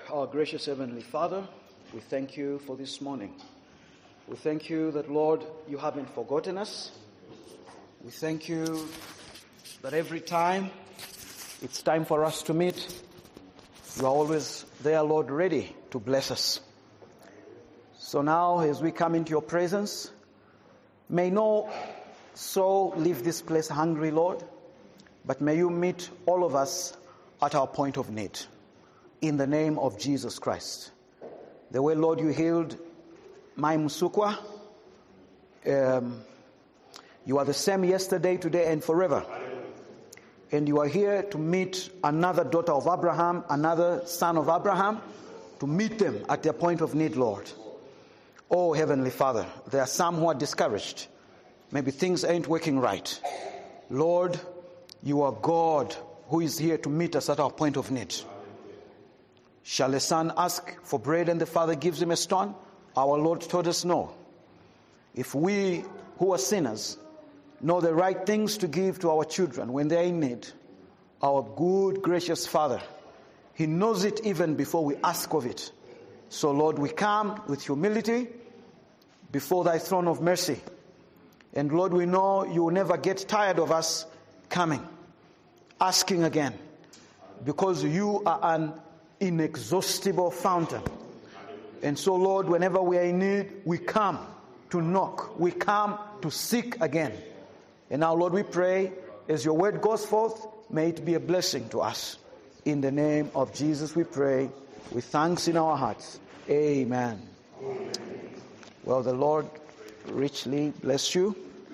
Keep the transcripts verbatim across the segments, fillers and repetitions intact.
Our gracious Heavenly Father, we thank you for this morning. We thank you that, Lord, you haven't forgotten us. We thank you that every time it's time for us to meet, you are always there, Lord, ready to bless us. So now, as we come into your presence, may no soul leave this place hungry, Lord, but may you meet all of us at our point of need. In the name of Jesus Christ. The way, Lord, you healed Mai Musukwa, um, you are the same yesterday, today, and forever. And you are here to meet another daughter of Abraham, another son of Abraham, to meet them at their point of need, Lord. Oh, Heavenly Father, there are some who are discouraged. Maybe things ain't working right. Lord, you are God who is here to meet us at our point of need. Shall a son ask for bread and the father gives him a stone? Our Lord told us no. If we who are sinners know the right things to give to our children when they are in need, our good, gracious Father, He knows it even before we ask of it. So, Lord, we come with humility before Thy throne of mercy. And, Lord, we know You will never get tired of us coming, asking again, because You are an inexhaustible fountain. And so, Lord, whenever we are in need, we come to knock. We come to seek again. And now, Lord, we pray, as Your word goes forth, may it be a blessing to us. In the name of Jesus we pray, with thanks in our hearts. Amen. Amen. Well, the Lord richly bless you.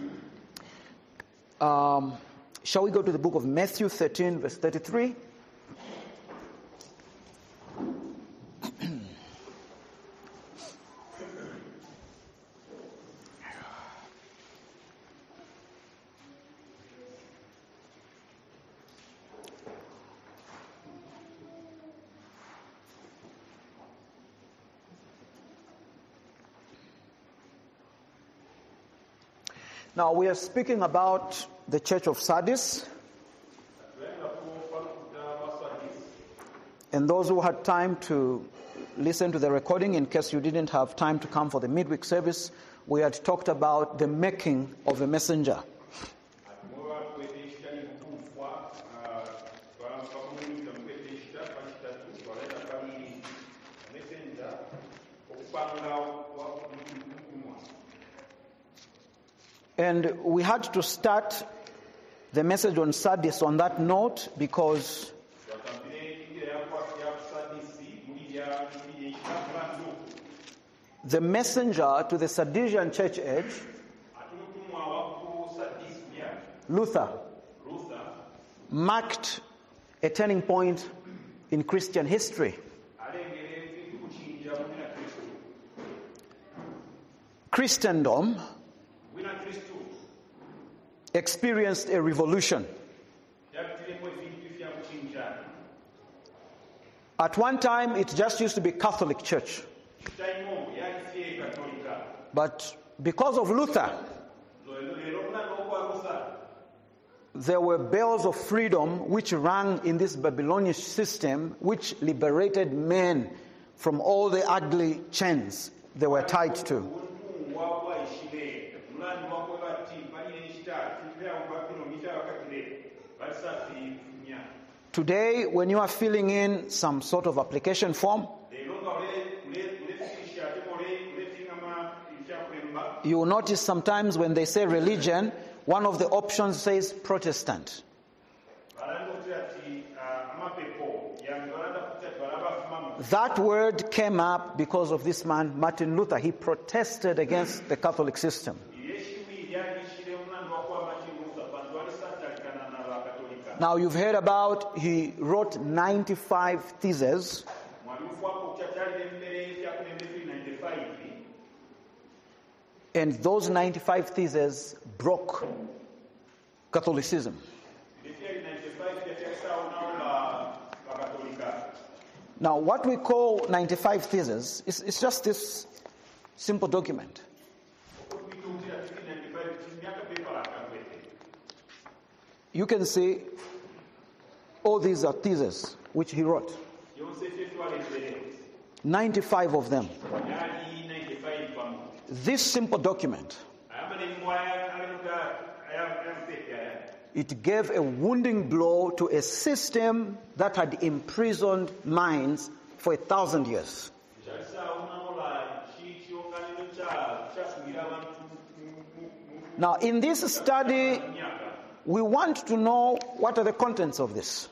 Um, shall we go to the book of Matthew thirteen, verse thirty-three? Now, we are speaking about the church of Sardis. And those who had time to listen to the recording, in case you didn't have time to come for the midweek service, we had talked about the making of a messenger. And we had to start the message on Sardis on that note because the messenger to the Sardisian church age, Luther, marked a turning point in Christian history. Christendom experienced a revolution. At one time, it just used to be Catholic Church. But because of Luther, there were bells of freedom which rang in this Babylonian system, which liberated men from all the ugly chains they were tied to. Today, when you are filling in some sort of application form, you will notice sometimes when they say religion, one of the options says Protestant. That word came up because of this man, Martin Luther. He protested against the Catholic system. Now you've heard about, he wrote ninety-five theses. And those ninety-five theses broke Catholicism. Now what we call ninety-five theses is it's just this simple document. You can see all these are theses which he wrote. ninety-five of them. This simple document, it gave a wounding blow to a system that had imprisoned minds for a thousand years. Now, in this study, we want to know what are the contents of this.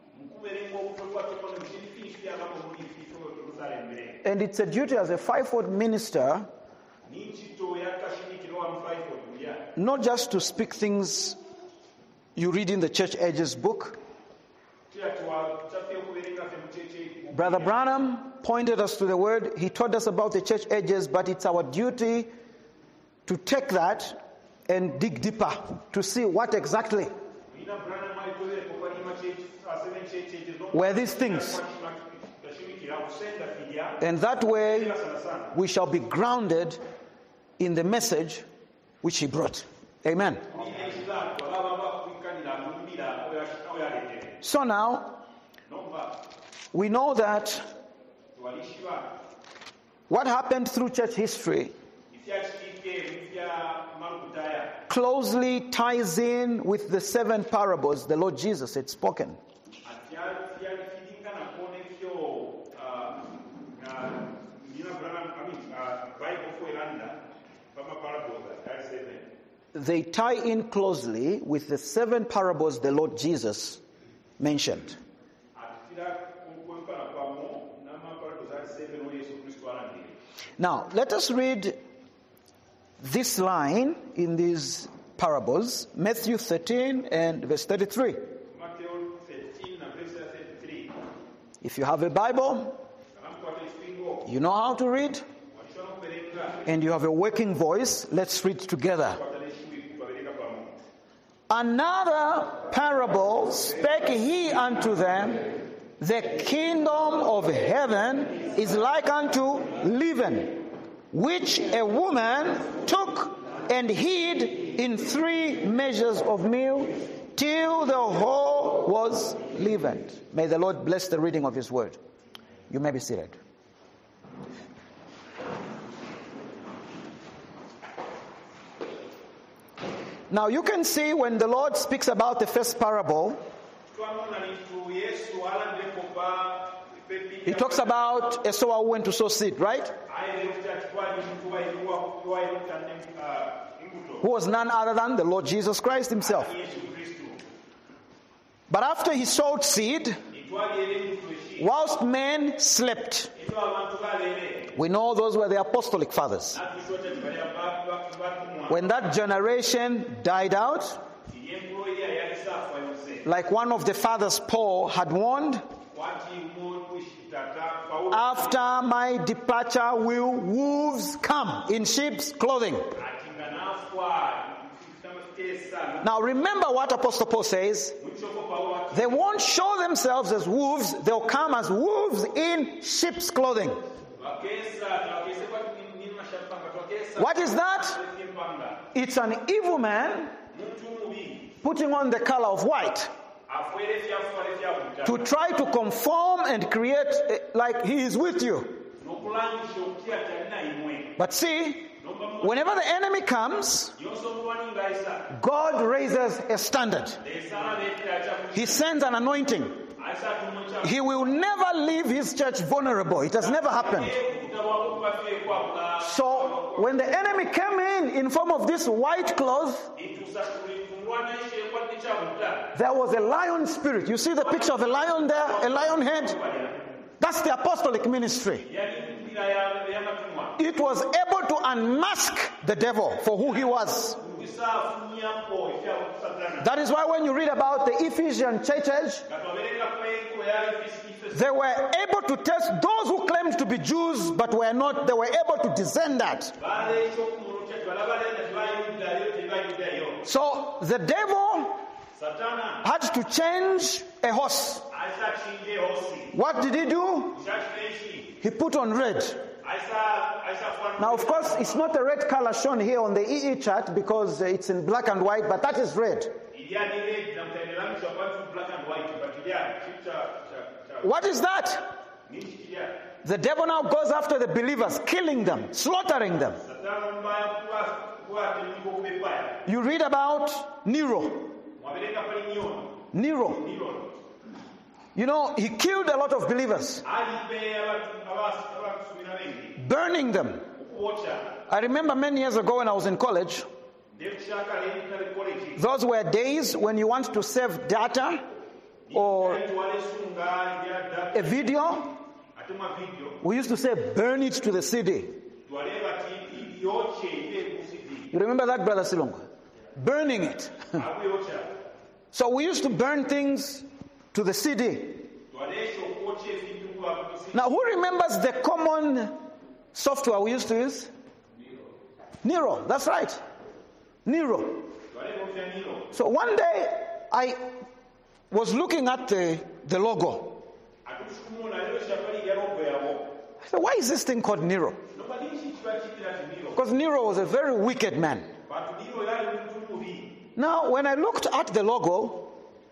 And it's a duty as a fivefold minister not just to speak things you read in the Church Ages book. Brother Branham pointed us to the word. He taught us about the Church Ages, but it's our duty to take that and dig deeper to see what exactly were these things. And that way we shall be grounded in the message which he brought. Amen. So now we know that what happened through church history closely ties in with the seven parables the Lord Jesus had spoken. They tie in closely with the seven parables the Lord Jesus mentioned. Now, let us read this line in these parables, Matthew thirteen and verse thirty-three. If you have a Bible, you know how to read, and you have a working voice, let's read together. Another parable spake he unto them, the kingdom of heaven is like unto leaven, which a woman took and hid in three measures of meal, till the whole was leavened. May the Lord bless the reading of his word. You may be seated. Now you can see when the Lord speaks about the first parable, he talks about a sower who went to sow seed, right? Who was none other than the Lord Jesus Christ himself. But after he sowed seed, whilst men slept, we know those were the apostolic fathers. When that generation died out, like one of the fathers, Paul, had warned, after my departure will wolves come in sheep's clothing. Now remember what Apostle Paul says. They won't show themselves as wolves, they'll come as wolves in sheep's clothing. What is that? It's an evil man putting on the color of white to try to conform and create like he is with you. But see, whenever the enemy comes, God raises a standard. He sends an anointing. He will never leave his church vulnerable. It has never happened. So when the enemy came in in form of this white cloth, there was a lion spirit. You see the picture of a lion there, a lion head? That's the apostolic ministry. It was able to unmask the devil for who he was. That is why when you read about the Ephesian churches, they were able to test those who claimed to be Jews but were not. They were able to discern that. So the devil had to change a horse. What did he do? He put on red. Now, of course, it's not a red color shown here on the E E chart because it's in black and white, but that is red. What is that? The devil now goes after the believers, killing them, slaughtering them. You read about Nero. Nero. You know, he killed a lot of believers, burning them. I remember many years ago when I was in college, those were days when you want to save data or a video. We used to say, burn it to the C D. You remember that, Brother Silongo? Burning it. So we used to burn things to the C D. Now, who remembers the common software we used to use? Nero. That's right. Nero. So one day, I was looking at the, the logo. I said, why is this thing called Nero? Because Nero was a very wicked man. Now, when I looked at the logo,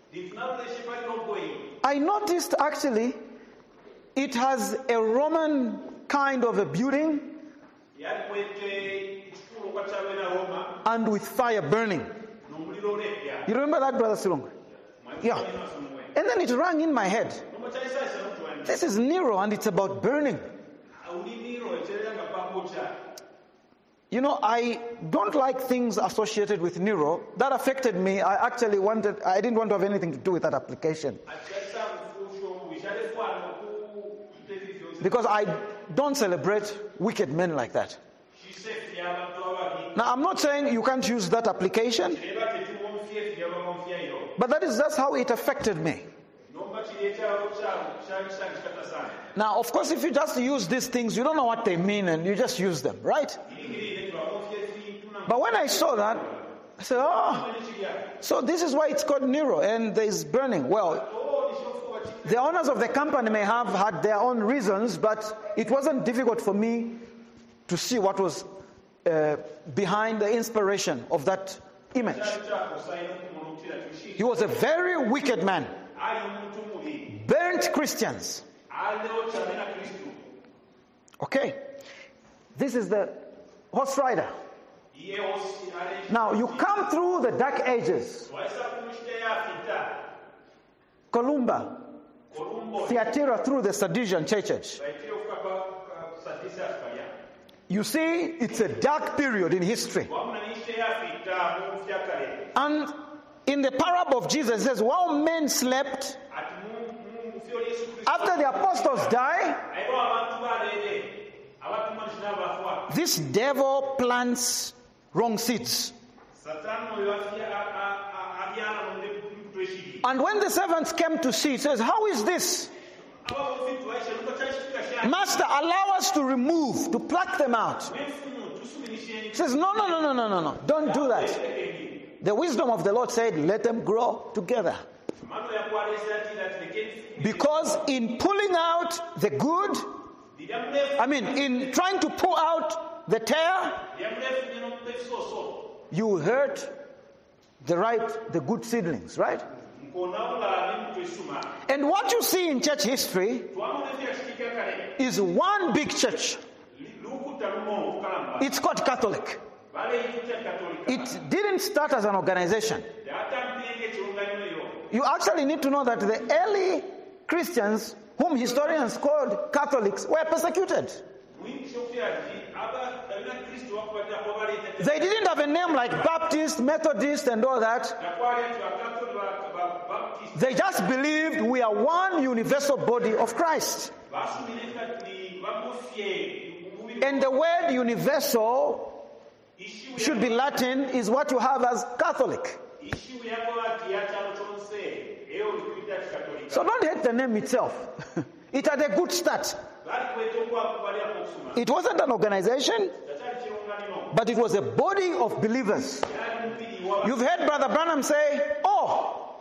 I noticed actually it has a Roman kind of a building and with fire burning. You remember that, Brother Silongo? Yeah. And then it rang in my head. This is Nero and it's about burning. You know, I don't like things associated with Nero. That affected me. I actually wanted, I didn't want to have anything to do with that application. Because I don't celebrate wicked men like that. Now, I'm not saying you can't use that application, but that is that's how it affected me. Now, of course, if you just use these things, you don't know what they mean and you just use them, right? But when I saw that, I said, oh, so this is why it's called Nero and there's burning. Well, the owners of the company may have had their own reasons, but it wasn't difficult for me to see what was uh, behind the inspiration of that image. He was a very wicked man. Burnt Christians. Okay. This is the horse rider. Now you come through the dark ages. Columba, Thyatira, through the Sadducean churches. You see, it's a dark period in history. And in the parable of Jesus, it says, while men slept, after the apostles die, this devil plants wrong seeds. And when the servants came to see, it says, how is this? Master, allow us to remove, to pluck them out. He says, no, no, no, no, no, no, no. Don't do that. The wisdom of the Lord said, let them grow together. Because in pulling out the good, I mean, in trying to pull out the tear, you hurt the right, the good seedlings, right? And what you see in church history is one big church. It's called Catholic. It didn't start as an organization. You actually need to know that the early Christians, whom historians called Catholics, were persecuted. They didn't have a name like Baptist, Methodist, and all that. They just believed we are one universal body of Christ. And the word universal should be Latin is what you have as Catholic. So don't hate the name itself. It had a good start. It wasn't an organization, but it was a body of believers. You've heard Brother Branham say, oh,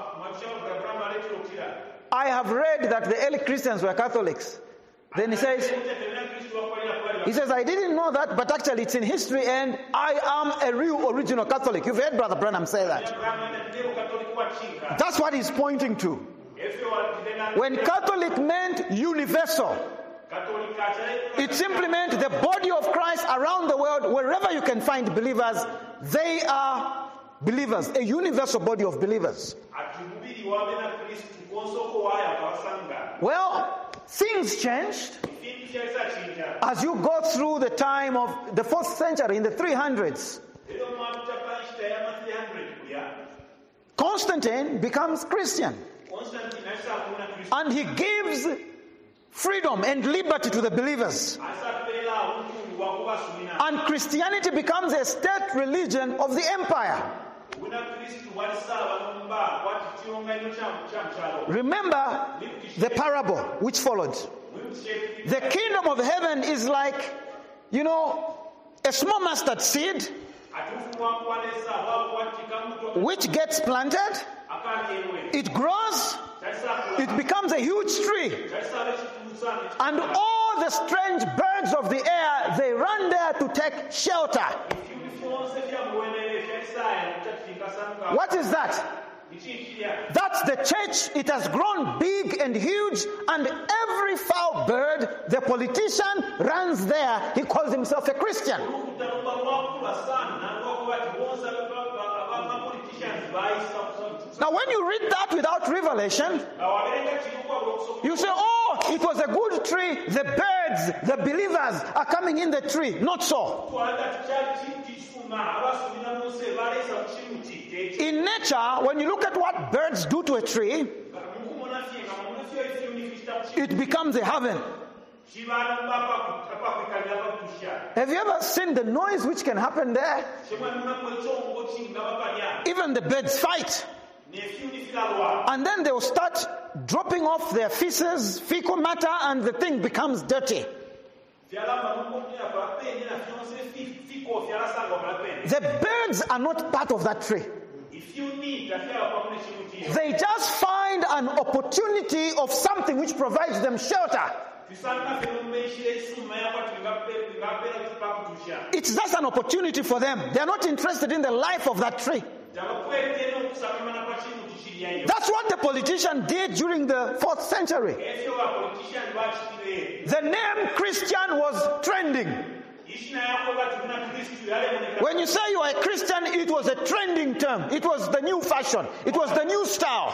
I have read that the early Christians were Catholics. Then he says, he says, I didn't know that, but actually it's in history and I am a real original Catholic. You've heard Brother Branham say that. That's what he's pointing to. When Catholic meant universal, it simply meant the body of Christ around the world, wherever you can find believers, they are believers, a universal body of believers. Well, things changed as you go through the time of the fourth century, in the three hundreds. Constantine becomes Christian, and he gives freedom and liberty to the believers. And Christianity becomes a state religion of the empire. Remember the parable which followed. The kingdom of heaven is like, you know, a small mustard seed which gets planted, it grows, it becomes a huge tree, and all the strange birds of the air, they run there to take shelter. What is that? That's the church. It has grown big and huge, and every foul bird, the politician, runs there. He calls himself a Christian. Now when you read that without revelation, you say, oh, it was a good tree, the birds, the believers are coming in the tree. Not so. In nature, when you look at what birds do to a tree, it becomes a heaven. Have you ever seen the noise which can happen there? Even the birds fight. And then they will start dropping off their feces, fecal matter, and the thing becomes dirty. The birds are not part of that tree. They just find an opportunity of something which provides them shelter. It's just an opportunity for them. They are not interested in the life of that tree. That's what the politician did during the fourth century. The name Christian was trending. When you say you are a Christian, it was a trending term. It was the new fashion. It was the new style.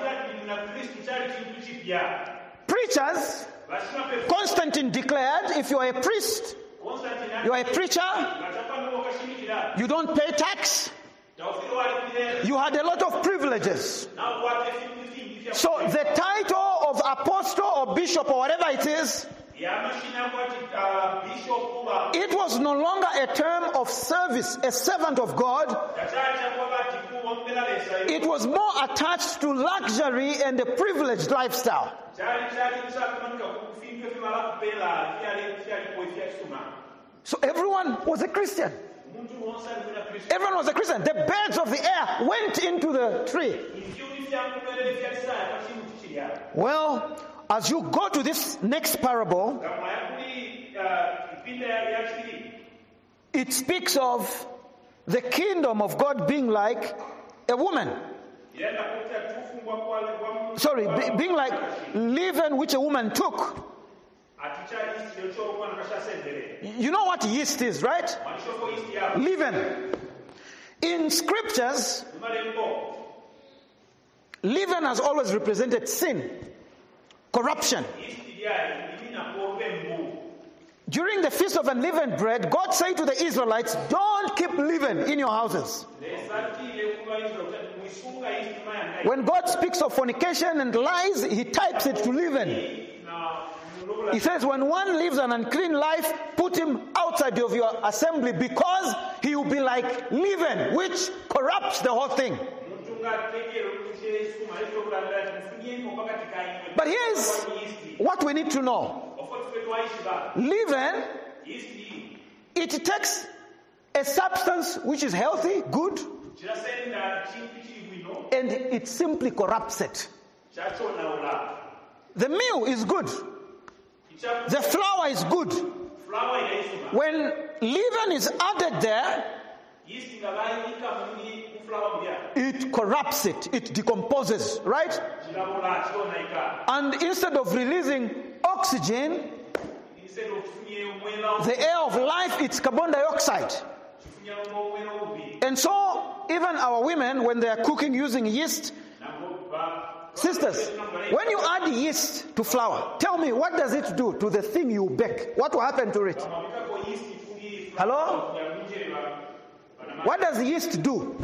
Preachers, Constantine declared, if you are a priest, you are a preacher, you don't pay tax, you had a lot of privileges. So the title of apostle or bishop or whatever it is, it was no longer a term of service, a servant of God. It was more attached to luxury and a privileged lifestyle. So everyone was a Christian. Everyone was a Christian. The birds of the air went into the tree. Well, as you go to this next parable, it speaks of the kingdom of God being like a woman. Sorry, being like leaven which a woman took. You know what yeast is, right? Leaven. In scriptures, leaven has always represented sin, corruption. During the Feast of Unleavened Bread, God said to the Israelites, don't keep leaven in your houses. When God speaks of fornication and lies, he types it to leaven. He says, when one lives an unclean life, put him outside of your assembly, because he will be like leaven, which corrupts the whole thing. But here's what we need to know. Leaven, it takes a substance which is healthy, good, and it simply corrupts it. The meal is good. The flour is good. When leaven is added there, it corrupts it, it decomposes, right? And instead of releasing oxygen, the air of life, it's carbon dioxide. And so, even our women, when they are cooking using yeast, sisters, when you add yeast to flour, tell me, what does it do to the thing you bake? What will happen to it? Hello? What does yeast do?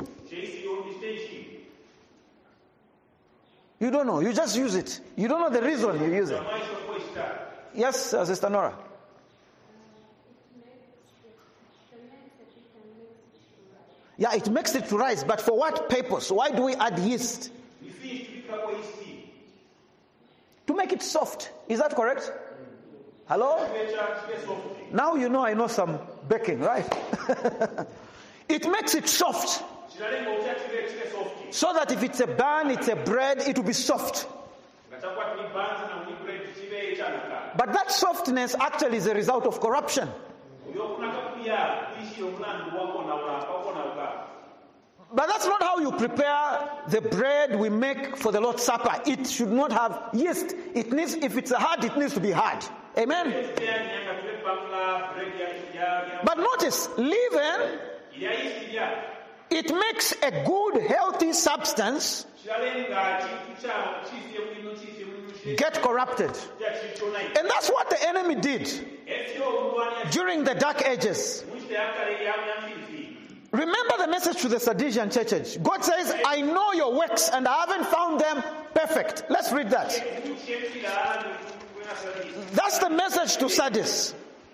You don't know. You just use it. You don't know the reason you use it. Yes, uh, Sister Nora. Yeah, it makes it to rise. But for what purpose? Why do we add yeast? To make it soft. Is that correct? Hello? Now you know I know some baking, right? It makes it soft. So that if it's a bun, it's a bread, it will be soft. But that softness actually is a result of corruption. But that's not how you prepare the bread we make for the Lord's Supper. It should not have yeast. It needs, if it's hard, it needs to be hard. Amen? But notice, leaven, it makes a good, healthy substance get corrupted. And that's what the enemy did during the Dark Ages. Remember the message to the Sadducean churches. God says, I know your works and I haven't found them perfect. Let's read that. That's the message to Sardis.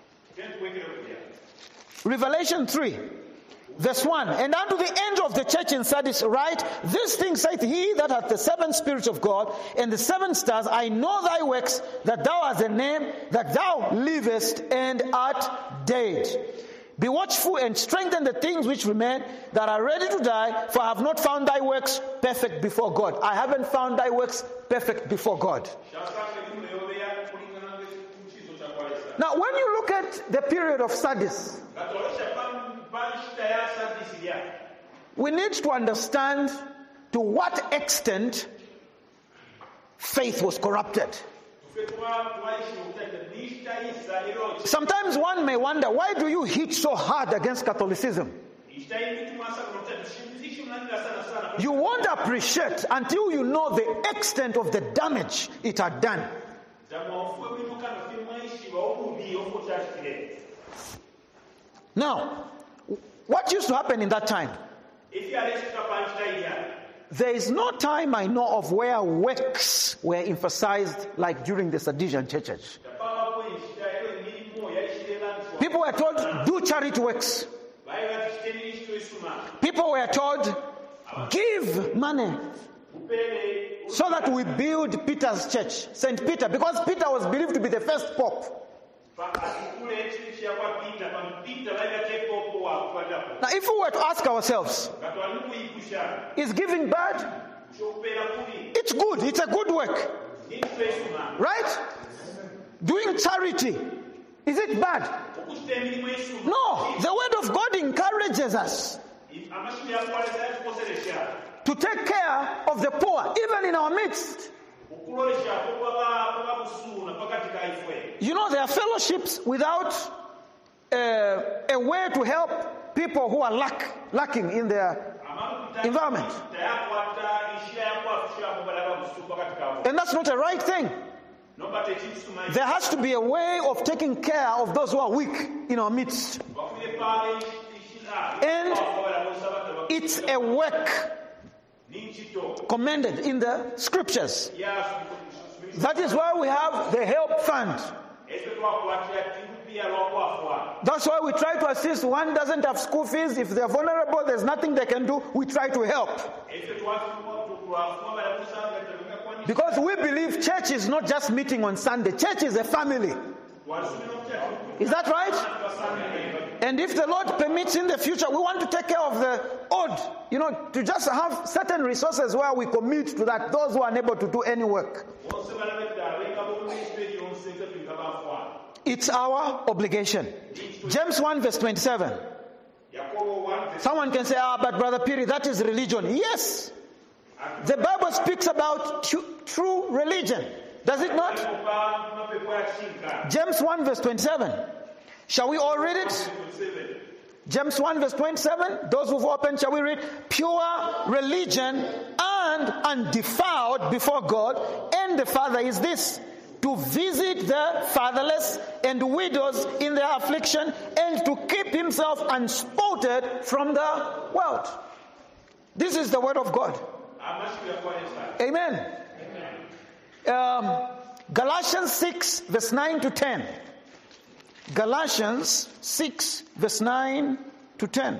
Revelation three. Verse one, and unto the angel of the church in Sardis write, this thing saith he that hath the seven spirits of God and the seven stars, I know thy works, that thou hast a name, that thou livest and art dead. Be watchful and strengthen the things which remain that are ready to die, for I have not found thy works perfect before God. I haven't found thy works perfect before God. Now, when you look at the period of Sardis, we need to understand to what extent faith was corrupted. Sometimes one may wonder, why do you hit so hard against Catholicism? You won't appreciate until you know the extent of the damage it had done. Now, what used to happen in that time? There is no time I know of where works were emphasized like during the Sadducean churches. People were told, do charity works. People were told, give money so that we build Peter's church, Saint Peter, because Peter was believed to be the first pope. Now, if we were to ask ourselves, is giving bad? It's good. It's a good work. Right? Doing charity, is it bad? No. The word of God encourages us to take care of the poor, even in our midst. You know, there are fellowships without uh, a way to help people who are lack, lacking in their environment. And that's not a right thing. There has to be a way of taking care of those who are weak in our midst. And it's a work commended in the scriptures. That is why we have the help fund. That's why we try to assist. One doesn't have school fees. If they're vulnerable, there's nothing they can do. We try to help. Because we believe church is not just meeting on Sunday. Church is a family. Is that right? And if the Lord permits in the future, we want to take care of the odd, you know, to just have certain resources where we commit to that, those who are unable to do any work. It's our obligation. James one verse twenty-seven. Someone can say, ah, but Brother Piri, that is religion. Yes. The Bible speaks about t- true religion. Does it not? James one verse twenty-seven. Shall we all read it? James one verse twenty-seven. Those who've opened, shall we read? Pure religion and undefiled before God and the Father is this: to visit the fatherless and widows in their affliction, and to keep himself unspotted from the world. This is the word of God. Amen. Um, Galatians six verse nine to ten. Galatians six verse nine to ten.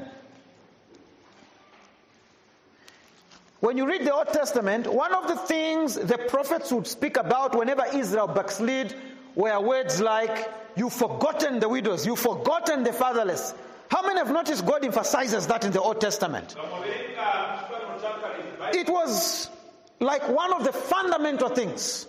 When you read the Old Testament, one of the things the prophets would speak about whenever Israel backslid were words like, you've forgotten the widows, you've forgotten the fatherless. How many have noticed God emphasizes that in the Old Testament? It was like one of the fundamental things.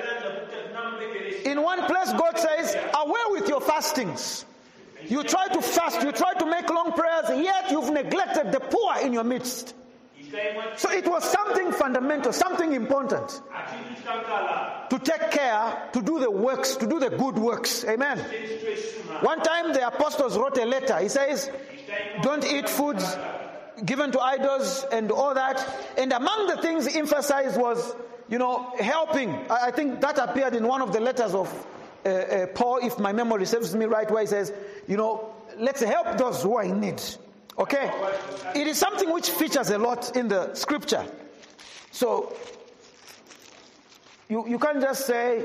In one place, God says, away with your fastings. You try to fast, you try to make long prayers, yet you've neglected the poor in your midst. So it was something fundamental, something important to take care, to do the works, to do the good works. Amen. One time the apostles wrote a letter. He says, don't eat foods given to idols and all that. And among the things emphasized was, you know, helping. I think that appeared in one of the letters of uh, uh, Paul, if my memory serves me right, where he says, you know, let's help those who are in need. Okay? It is something which features a lot in the scripture. So, you, you can't just say,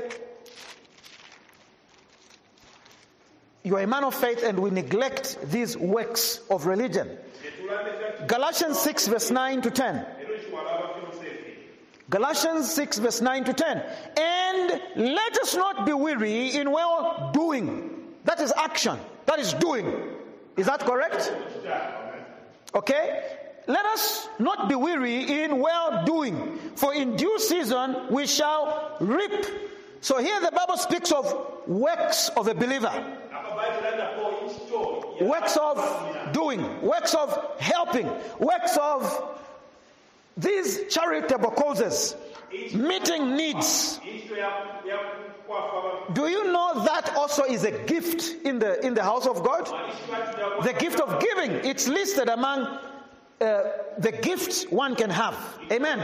you are a man of faith and we neglect these works of religion. Galatians six verse nine to ten. Galatians six verse nine to ten. And let us not be weary in well doing. That is action. That is doing. Is that correct? Okay. Let us not be weary in well doing, for in due season we shall reap. So here the Bible speaks of works of a believer. Works of doing, works of helping, works of these charitable causes, meeting needs. Do you know that also is a gift in the in the house of God? The gift of giving. It's listed among uh, the gifts one can have. Amen.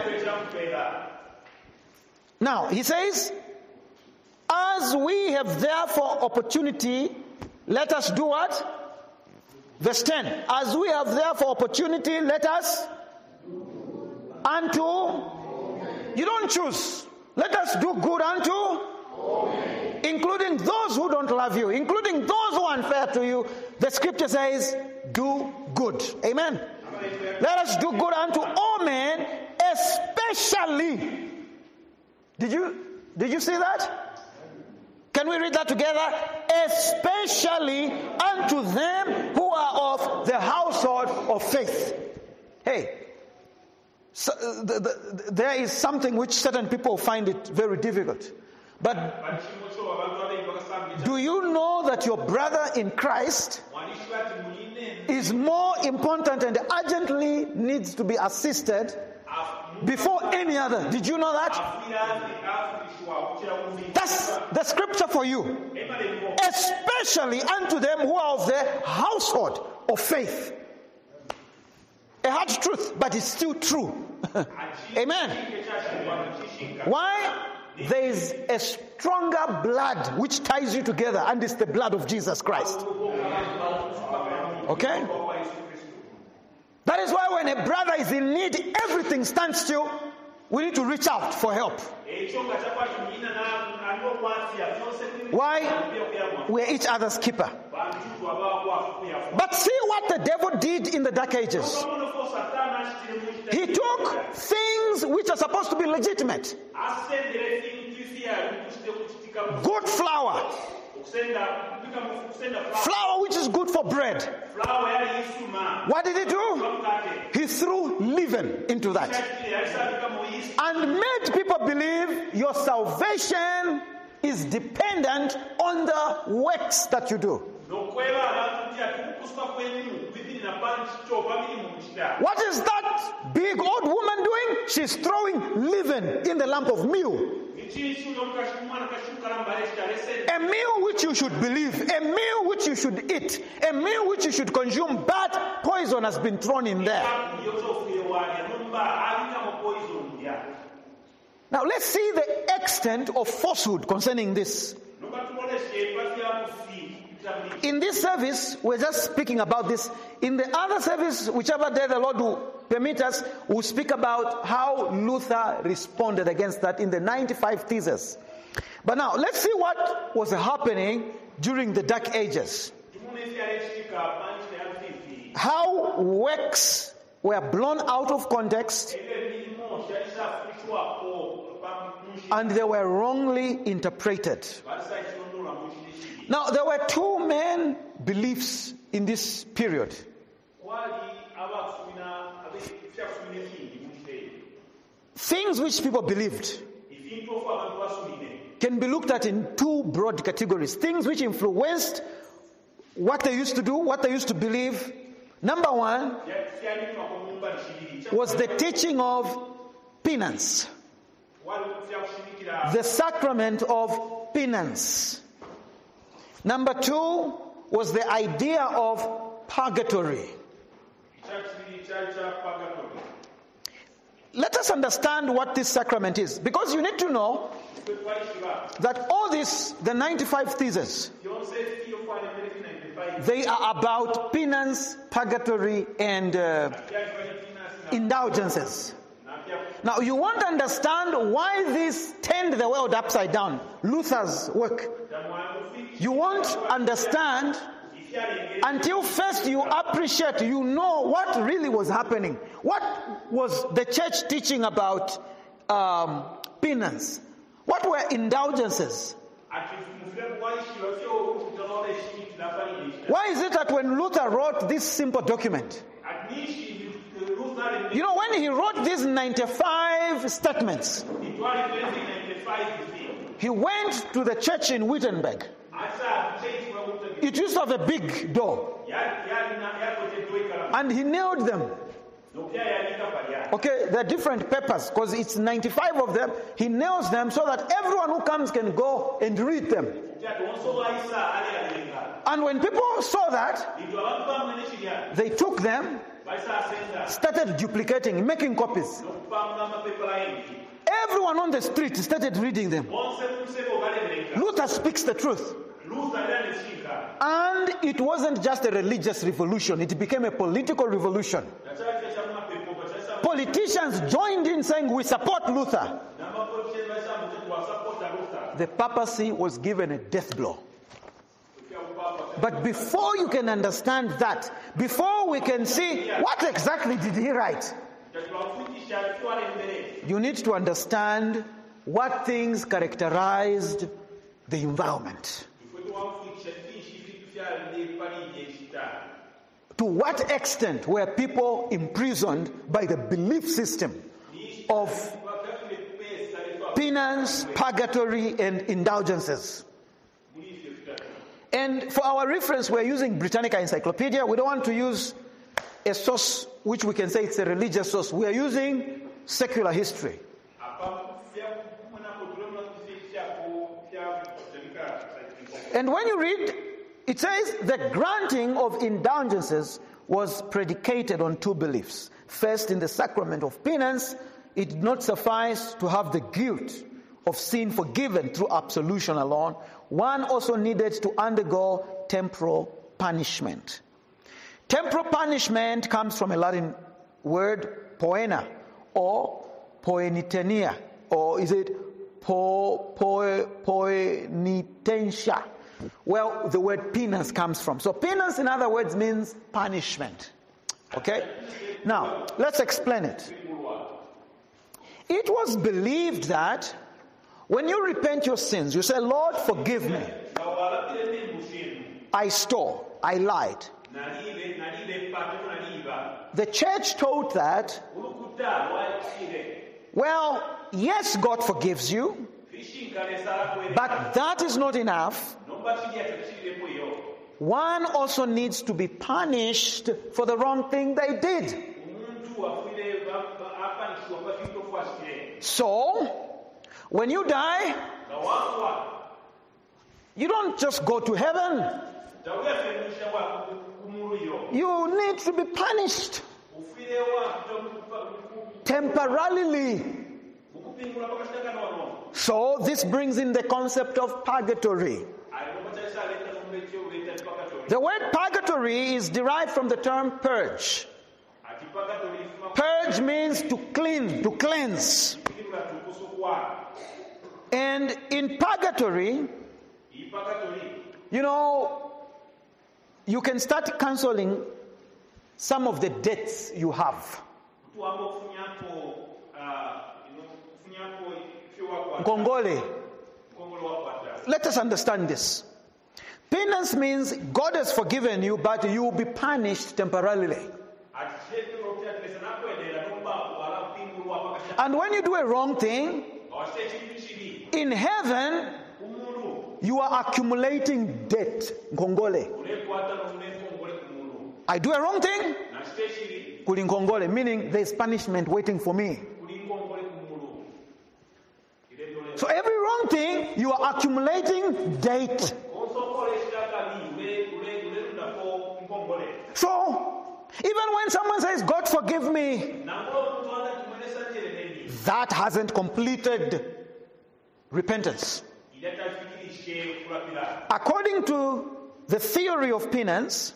Now, he says, as we have therefore opportunity, let us do what? Verse ten. As we have therefore opportunity, let us unto, you don't choose. Let us do good unto, including those who don't love you, including those who are unfair to you. The scripture says, do good. Amen. Let us do good unto all men, especially. Did you did you see that? Can we read that together? Especially unto them who are of the household of faith. Hey, so, uh, the, the, there is something which certain people find it very difficult. But do you know that your brother in Christ is more important and urgently needs to be assisted before any other? Did you know that? That's the scripture for you. Especially unto them who are of the household of faith. A hard truth, but it's still true. Amen. Why? There is a stronger blood which ties you together, and it's the blood of Jesus Christ. Okay? That is why when a brother is in need, everything stands still. We need to reach out for help. Why? We're each other's keeper. But see what the devil did in the dark ages. He took things which are supposed to be legitimate. Good flour. Flour which is good for bread. What did he do? He threw leaven into that and made people believe your salvation is dependent on the works that you do. What is that big old woman doing? She's throwing leaven in the lamp of meal. A meal which you should believe, a meal which you should eat, a meal which you should consume, but poison has been thrown in there. Now let's see the extent of falsehood concerning this. In this service, we're just speaking about this. In the other service, whichever day the Lord will permit us, we'll speak about how Luther responded against that in the ninety-five Theses. But now, let's see what was happening during the Dark Ages. How works were blown out of context and they were wrongly interpreted. Now, there were two main beliefs in this period. Things which people believed can be looked at in two broad categories. Things which influenced what they used to do, what they used to believe. Number one was the teaching of penance, the sacrament of penance. Number two was the idea of purgatory. Let us understand what this sacrament is, because you need to know that all this, the ninety-five Theses, they are about penance, purgatory, and uh, indulgences. Now, you want to understand why this turned the world upside down, Luther's work. You won't understand until first you appreciate, you know what really was happening. What was the church teaching about um, penance? What were indulgences? Why is it that when Luther wrote this simple document, you know, when he wrote these ninety-five statements, he went to the church in Wittenberg. It used to have a big door, and he nailed them. Okay, they're different papers because it's ninety-five of them. He nails them so that everyone who comes can go and read them. And when people saw that, they took them, started duplicating, making copies. Everyone on the street started reading them. Luther speaks the truth. And it wasn't just a religious revolution, it became a political revolution. Politicians joined in saying, we support Luther. The papacy was given a death blow. But before you can understand that, before we can see what exactly did he write, you need to understand what things characterized the environment. To what extent were people imprisoned by the belief system of penance, purgatory, and indulgences? And for our reference, we're using Britannica Encyclopedia. We don't want to use a source which we can say it's a religious source. We are using secular history. And when you read, it says the granting of indulgences was predicated on two beliefs. First, in the sacrament of penance, it did not suffice to have the guilt of sin forgiven through absolution alone. One also needed to undergo temporal punishment. Temporal punishment comes from a Latin word, poena, or poenitenia, or is it po, po, poenitentia? Well, the word penance comes from. So penance, in other words, means punishment. Okay? Now, let's explain it. It was believed that when you repent your sins, you say, Lord, forgive me. I stole. I lied. The church taught that, well, yes, God forgives you, but that is not enough. one also needs to be punished for the wrong thing they did. So, when you die, you don't just go to heaven. You need to be punished temporarily. So this brings in the concept of purgatory. The word purgatory is derived from the term purge. Purge means to clean, to cleanse. And in purgatory, you know, you can start canceling some of the debts you have. Ngongole. Let us understand this. Penance means God has forgiven you, but you will be punished temporarily. And when you do a wrong thing, in heaven, you are accumulating debt. Ngongole. I do a wrong thing, kulingongole, meaning there is punishment waiting for me. So every wrong thing, you are accumulating debt. So, even when someone says, God forgive me, that hasn't completed repentance. According to the theory of penance,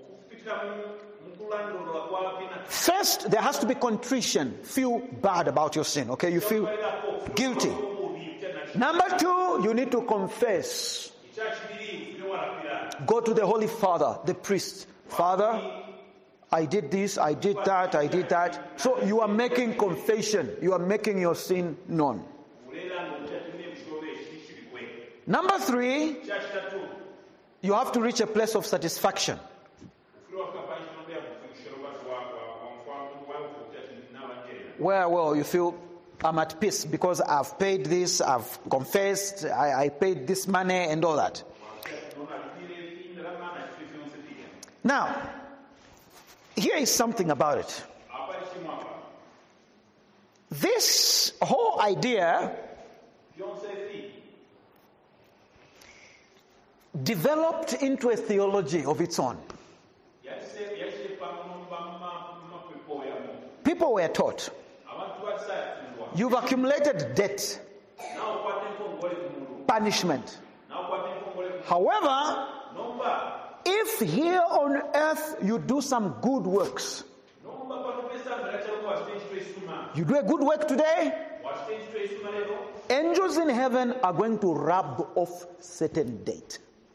first there has to be contrition. Feel bad about your sin, okay? You feel guilty. Number two, you need to confess. Go to the Holy Father, the priest. Father, I did this, I did that, I did that. So you are making confession. You are making your sin known. Number three, you have to reach a place of satisfaction. Where, well, you feel I'm at peace because I've paid this, I've confessed, I, I paid this money and all that. Now, here is something about it. This whole idea developed into a theology of its own. People were taught, you've accumulated debt, punishment. However, if here on earth you do some good works, you do a good work today, angels in heaven are going to rub off certain debt.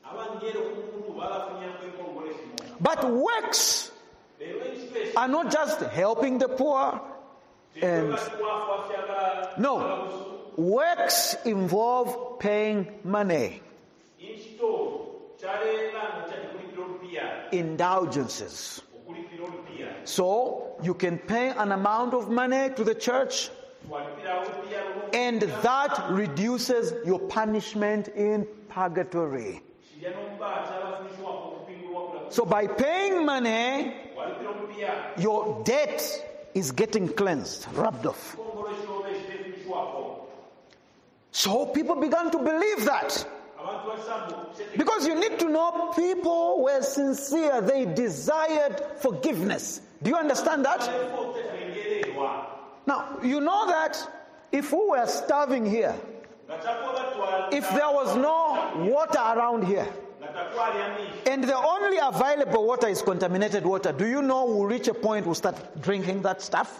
But works are not just helping the poor and no, works involve paying money. Indulgences. So you can pay an amount of money to the church, and that reduces your punishment in purgatory. So by paying money, your debt is getting cleansed, rubbed off. So people began to believe that. Because you need to know people were sincere. They desired forgiveness. Do you understand that? Now, you know that if we were starving here, if there was no water around here, and the only available water is contaminated water, do you know we'll reach a point we'll start drinking that stuff?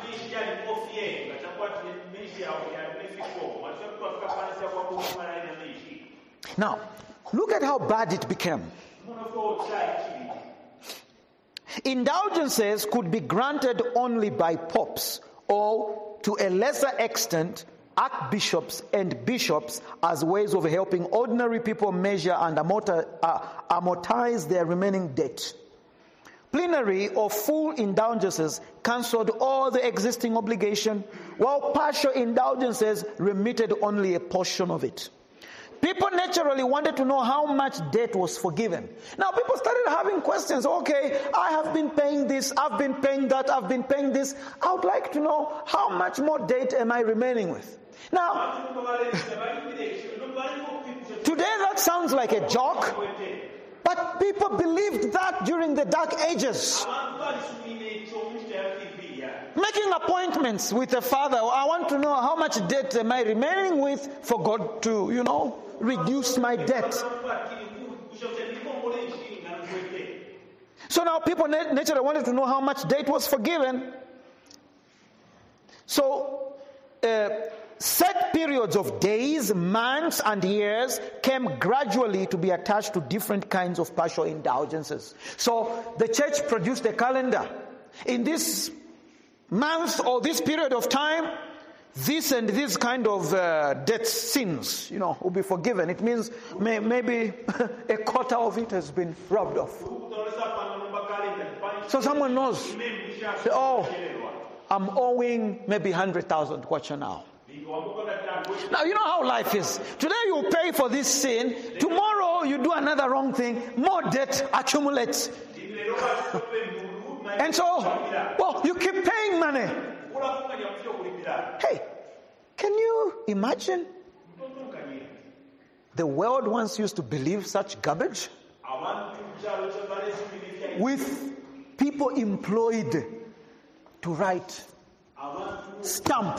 Now, look at how bad it became. Indulgences could be granted only by popes or, to a lesser extent, archbishops and bishops as ways of helping ordinary people measure and amortize their remaining debt. Plenary or full indulgences cancelled all the existing obligation, while partial indulgences remitted only a portion of it. People naturally wanted to know how much debt was forgiven. Now people started having questions. Okay, I have been paying this, I've been paying that, I've been paying this. I would like to know how much more debt am I remaining with? Now, today that sounds like a joke, but people believed that during the Dark Ages. Making appointments with the Father, I want to know how much debt am I remaining with for God to, you know, reduce my debt. So now people naturally wanted to know how much debt was forgiven. So uh, set periods of days, months, and years came gradually to be attached to different kinds of partial indulgences. So the church produced a calendar. In this month or this period of time, this and this kind of uh, debt sins, you know, will be forgiven. It means may, maybe a quarter of it has been rubbed off. So someone knows, say, oh, I'm owing maybe one hundred thousand kwacha now. Now, you know how life is. Today you pay for this sin. Tomorrow you do another wrong thing. More debt accumulates. And so, well, you keep paying money. Hey, can you imagine? The world once used to believe such garbage, with people employed to write, stamp.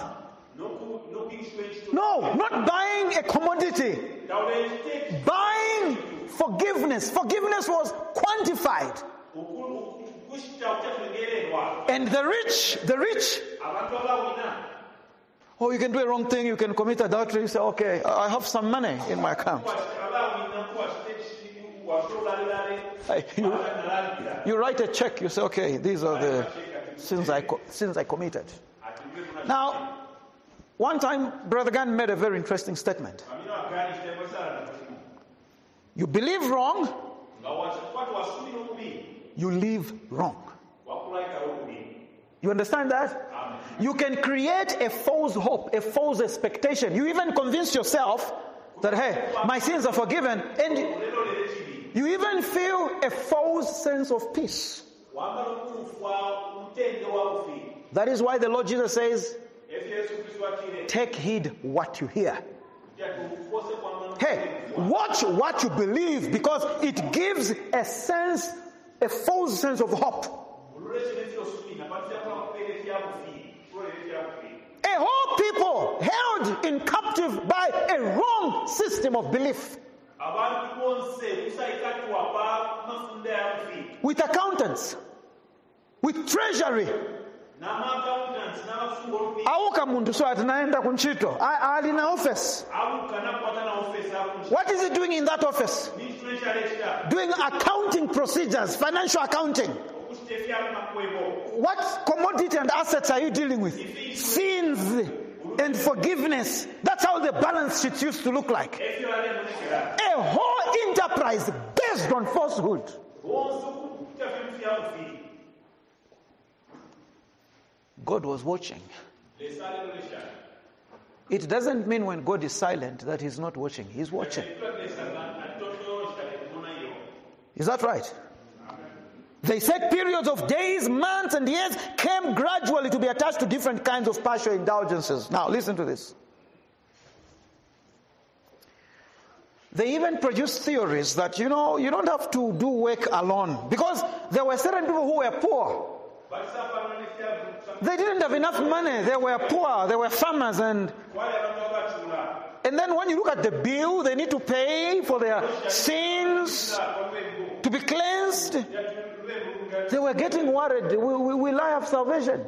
No, not buying a commodity. Buying forgiveness. Forgiveness was quantified. And the rich, the rich, oh, you can do a wrong thing, you can commit adultery, you say, okay, I have some money in my account. You, you write a check, you say, okay, these are the sins I, sins I committed. Now, one time, Brother Gunn made a very interesting statement. You believe wrong, you live wrong. You understand that? You can create a false hope, a false expectation. You even convince yourself that, hey, my sins are forgiven, and you even feel a false sense of peace. That is why the Lord Jesus says, take heed what you hear. Hey, watch what you believe, because it gives a sense, a false sense of hope. A whole people held in captive by a wrong system of belief. With accountants, with treasury. Auka mundu so atinaenda kunchito. Alina office. What is he doing in that office? Doing accounting procedures, financial accounting. What commodity and assets are you dealing with? Sins and forgiveness. That's how the balance sheet used to look like. A whole enterprise based on falsehood. God was watching. It doesn't mean when God is silent that He's not watching. He's watching. Is that right? They said periods of days, months, and years came gradually to be attached to different kinds of partial indulgences. Now, listen to this. They even produced theories that, you know, you don't have to do work alone. Because there were certain people who were poor. They didn't have enough money. They were poor. They were farmers. And, and then when you look at the bill, they need to pay for their sins to be cleansed. They were getting worried. Will, will, will I have salvation?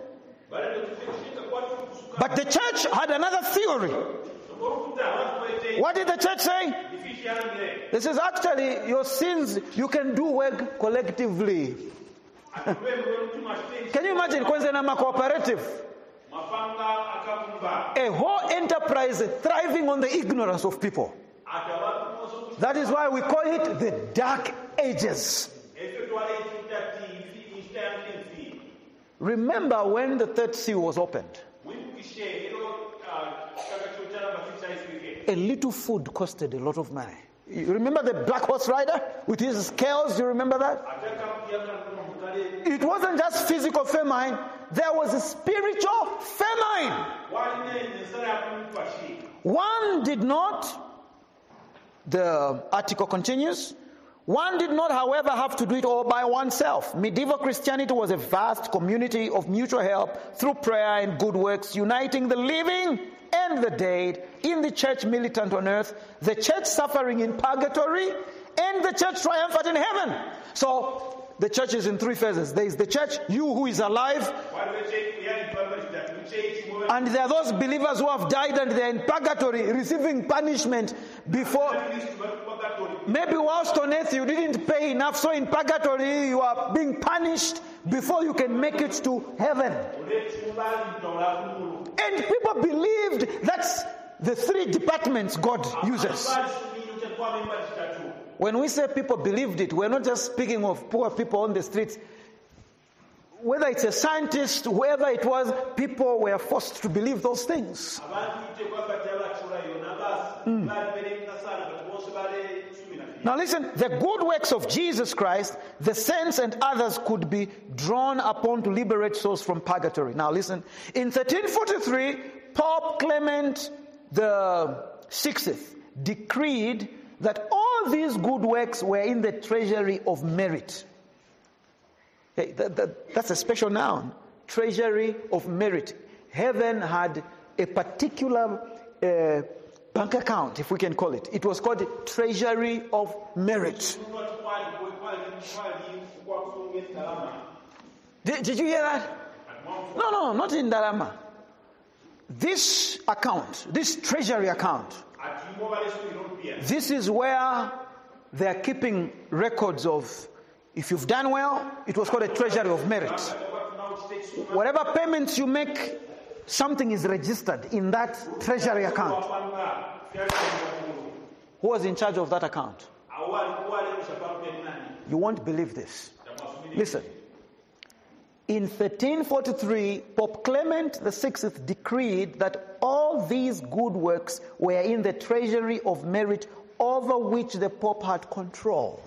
But the church had another theory. What did the church say? This is actually your sins, you can do work collectively. Can you imagine Kwenzenama Cooperative? A whole enterprise thriving on the ignorance of people. That is why we call it the Dark Ages. Remember when the third seal was opened? A little food costed a lot of money. You remember the black horse rider with his scales? You remember that? It wasn't just physical famine. There was a spiritual famine. One did not, the article continues, one did not, however, have to do it all by oneself. Medieval Christianity was a vast community of mutual help through prayer and good works, uniting the living and the dead in the church militant on earth, the church suffering in purgatory, and the church triumphant in heaven. So the church is in three phases. There is the church, you who is alive, and there are those believers who have died and they're in purgatory receiving punishment before. Maybe whilst on earth you didn't pay enough, so in purgatory you are being punished before you can make it to heaven. And people believed that's the three departments God uses. When we say people believed it, we're not just speaking of poor people on the streets. Whether it's a scientist, whoever it was, people were forced to believe those things. Mm. Now listen, the good works of Jesus Christ, the saints and others could be drawn upon to liberate souls from purgatory. Now listen, in thirteen forty-three, Pope Clement the Sixth decreed that all these good works were in the treasury of merit. Hey, that, that, that's a special noun. Treasury of merit. Heaven had a particular uh, bank account, if we can call it. It was called the Treasury of Merit. Did, did you hear that? No, no, not in Darama. This account, this treasury account, this is where they are keeping records of, if you've done well, it was called a treasury of merit. Whatever payments you make, something is registered in that treasury account. Who was in charge of that account? You won't believe this. Listen. In thirteen forty-three, Pope Clement the Sixth decreed that all these good works were in the treasury of merit over which the Pope had control.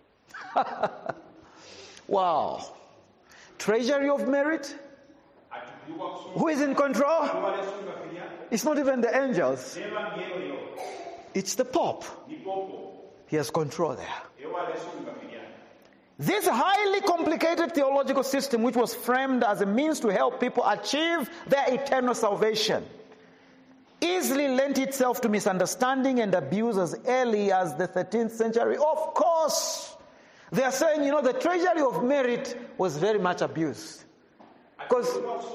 Wow. Treasury of merit? Who is in control? It's not even the angels. It's the Pope. He has control there. This highly complicated theological system, which was framed as a means to help people achieve their eternal salvation, easily lent itself to misunderstanding and abuse as early as the thirteenth century. Of course, they are saying, you know, the treasury of merit was very much abused. Because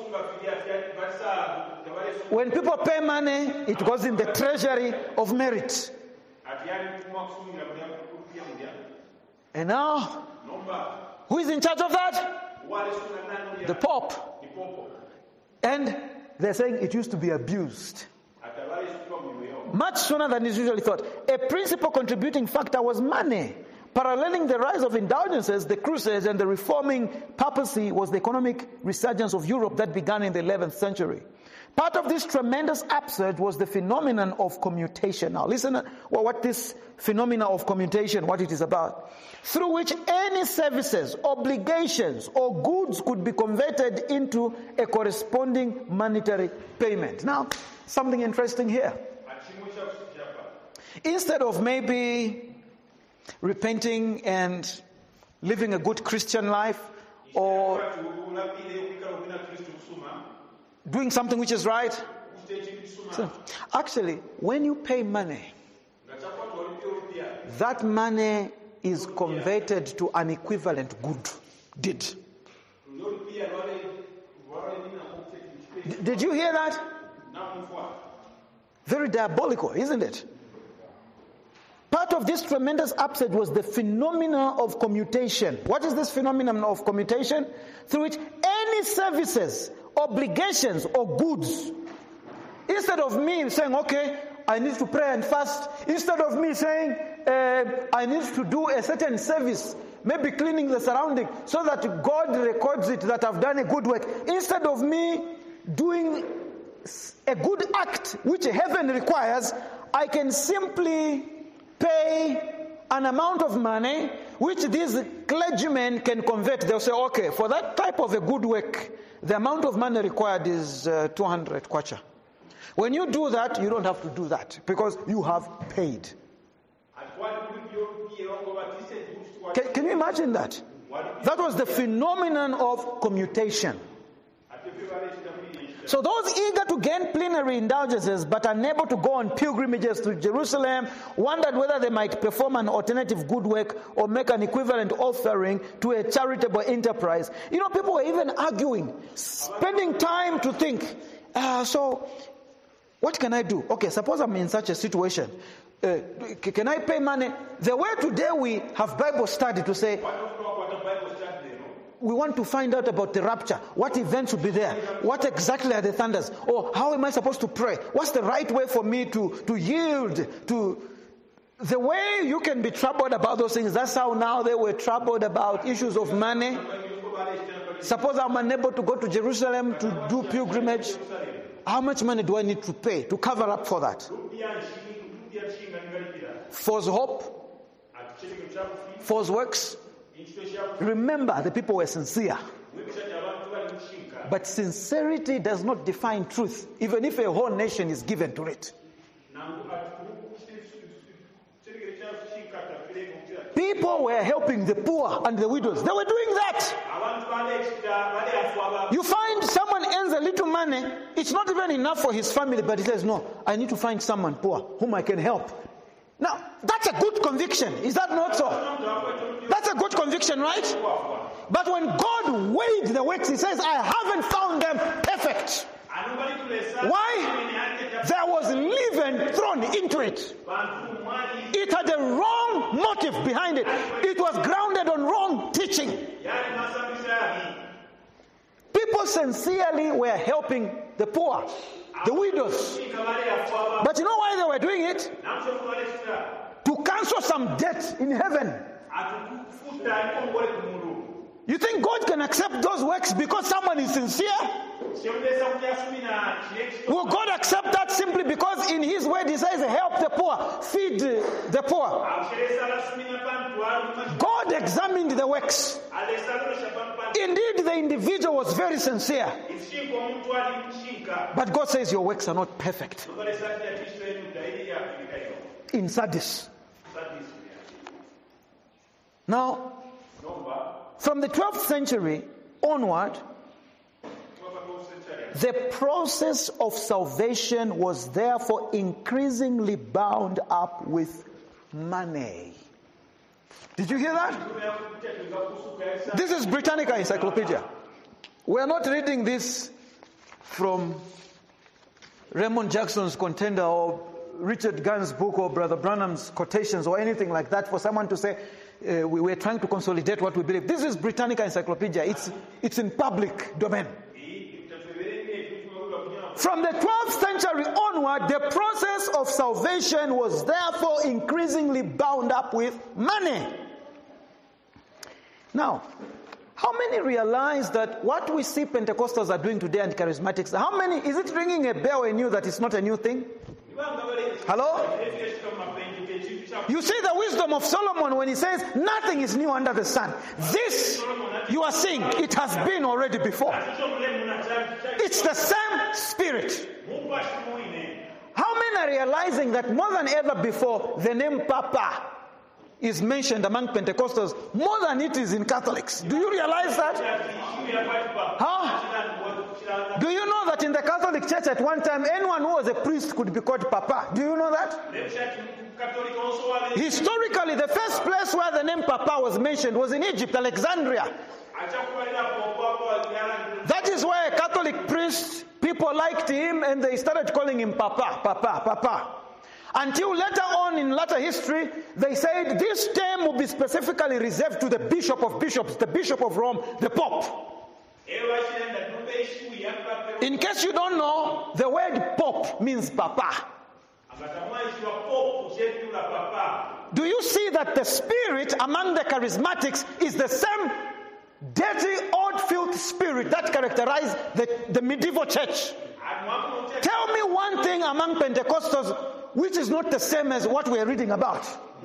when people pay money, it goes in the treasury of merit. And now, who is in charge of that? The Pope. And they're saying it used to be abused. Much sooner than is usually thought. A principal contributing factor was money. Paralleling the rise of indulgences, the Crusades, and the reforming papacy was the economic resurgence of Europe that began in the eleventh century. Part of this tremendous upsurge was the phenomenon of commutation. Now listen well, what this phenomenon of commutation, what it is about. Through which any services, obligations, or goods could be converted into a corresponding monetary payment. Now, something interesting here. Instead of maybe repenting and living a good Christian life, or doing something which is right. So, actually, when you pay money, that money is converted to an equivalent good deed. D- did you hear that? Very diabolical, isn't it? Part of this tremendous upset was the phenomenon of commutation. What is this phenomenon of commutation? Through which any services, obligations, or goods, instead of me saying, okay, I need to pray and fast, instead of me saying, uh, I need to do a certain service, maybe cleaning the surrounding, so that God records it that I've done a good work, instead of me doing a good act which heaven requires, I can simply pay an amount of money which these clergymen can convert. They'll say, okay, for that type of a good work, the amount of money required is uh, two hundred kwacha. When you do that, you don't have to do that because you have paid. Can, can you imagine that? That was the phenomenon of commutation. So those eager to gain plenary indulgences but unable to go on pilgrimages to Jerusalem wondered whether they might perform an alternative good work or make an equivalent offering to a charitable enterprise. You know, people were even arguing, spending time to think, uh, so what can I do? Okay, suppose I'm in such a situation. Uh, can I pay money? The way today we have Bible study to say, we want to find out about the rapture. What events will be there? What exactly are the thunders? Or how am I supposed to pray? What's the right way for me to, to yield to the way you can be troubled about those things? That's how now they were troubled about issues of money. Suppose I'm unable to go to Jerusalem to do pilgrimage. How much money do I need to pay to cover up for that? False hope, false works. Remember, the people were sincere. But sincerity does not define truth, even if a whole nation is given to it. People were helping the poor and the widows. They were doing that. You find someone earns a little money, it's not even enough for his family, but he says, no, I need to find someone poor whom I can help. Now, that's a good conviction. Is that not so? That's a good conviction, right? But when God weighed the works, he says, I haven't found them perfect. Why? There was leaven thrown into it. It had a wrong motive behind it. It was grounded on wrong teaching. People sincerely were helping the poor, the widows. But you know why they were doing it? To cancel some debt in heaven. You think God can accept those works because someone is sincere? Will God accept that simply because in his word he says help the poor, feed the poor? God examined the works. Indeed, the individual was very sincere. But God says your works are not perfect. In Sardis. Now, from the twelfth century onward, the process of salvation was therefore increasingly bound up with money. Did you hear that? This is Britannica Encyclopedia. We are not reading this from Raymond Jackson's Contender or Richard Gunn's book or Brother Branham's quotations or anything like that for someone to say uh, we were trying to consolidate what we believe. This is Britannica Encyclopedia. It's, it's in public domain. From the twelfth century onward, the process of salvation was therefore increasingly bound up with money. Now, how many realize that what we see Pentecostals are doing today and charismatics, how many, is it ringing a bell in you that it's not a new thing? Hello? You see the wisdom of Solomon when he says, nothing is new under the sun. This, you are seeing, it has been already before. It's the same spirit. How many are realizing that more than ever before, the name Papa is mentioned among Pentecostals more than it is in Catholics? Do you realize that? Huh? Do you know that in the Catholic Church at one time, anyone who was a priest could be called Papa? Do you know that? Historically, the first place where the name Papa was mentioned was in Egypt, Alexandria. That is why a Catholic priest, people liked him and they started calling him Papa, Papa, Papa. Until later on in later history, they said this term will be specifically reserved to the Bishop of Bishops, the Bishop of Rome, the Pope. In case you don't know, the word Pope means Papa. Do you see that the spirit among the charismatics is the same dirty, old, filthy spirit that characterized the, the medieval church? Tell me one thing among Pentecostals which is not the same as what we're reading about.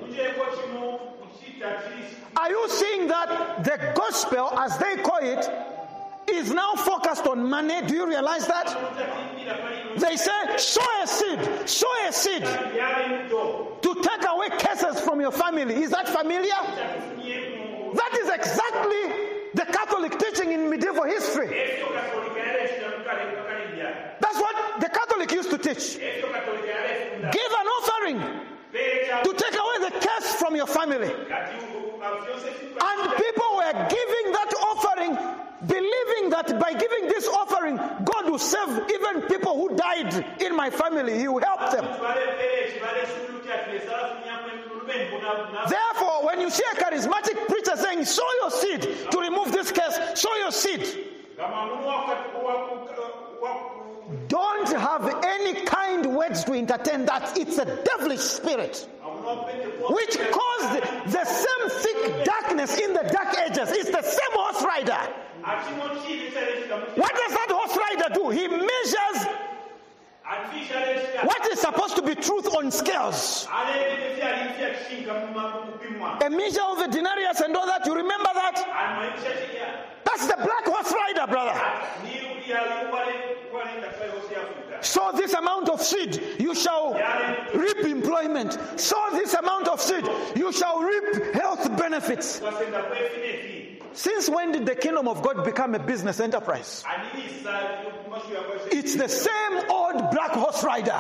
Are you seeing that the gospel, as they call it, is now focused on money? Do you realize that? They say, sow a seed, sow a seed to take away curses from your family. Is that familiar? That is exactly the Catholic teaching in medieval history. That's what the Catholic used to teach. Give an offering to take away the curse from your family. And people were giving that offering, believing that by giving this offering, God will save even people who died in my family. He will help them. Therefore, when you see a charismatic preacher saying, sow your seed to remove this curse, sow your seed, don't have any kind words to entertain that. It's a devilish spirit which caused the same thick darkness in the dark ages. It's the same horse rider. What does that horse rider do? He measures what is supposed to be truth on scales. A measure of the denarius and all that. You remember that? That's the black horse rider, brother. Sow this amount of seed, you shall reap employment. Sow this amount of seed, you shall reap health benefits. Since when did the kingdom of God become a business enterprise? It's the same old black horse rider.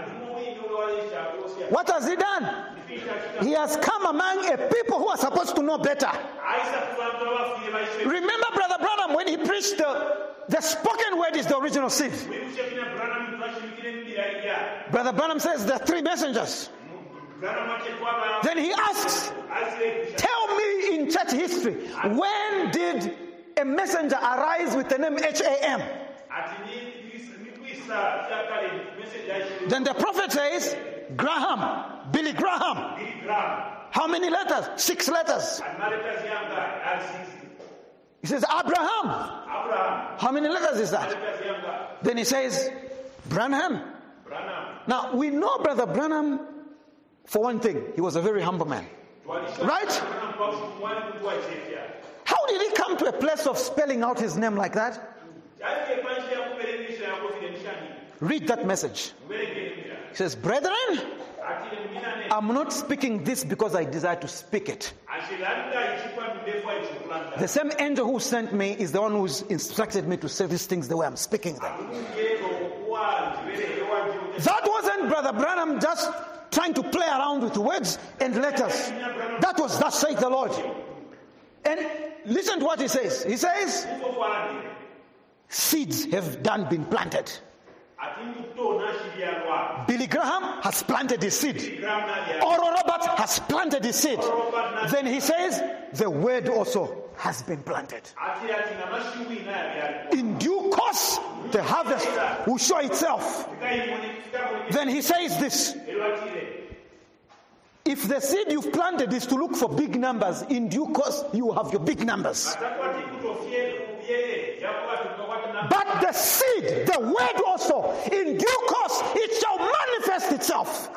What has he done? He has come among a people who are supposed to know better. Remember Brother Branham when he preached the, the spoken word is the original seed. Brother Branham says there are three messengers. Then he asks, tell me in church history, when did a messenger arise with the name H A M? Then the prophet says, Graham, Billy Graham. How many letters? Six letters. He says, Abraham. How many letters is that? Then he says, Branham. Now, we know Brother Branham, for one thing, he was a very humble man. Right? How did he come to a place of spelling out his name like that? Read that message. He says, brethren, I'm not speaking this because I desire to speak it. The same angel who sent me is the one who's instructed me to say these things the way I'm speaking them. That wasn't Brother Branham just trying to play around with words and letters. That was, thus saith the Lord. And listen to what he says. He says, seeds have done been planted. Billy Graham has planted his seed. Oral Roberts has planted his seed. Then he says, the word also has been planted. In due course, the harvest will show itself. Then he says this. If the seed you've planted is to look for big numbers, in due course, you will have your big numbers. But the seed, the word also, in due course, it shall manifest itself.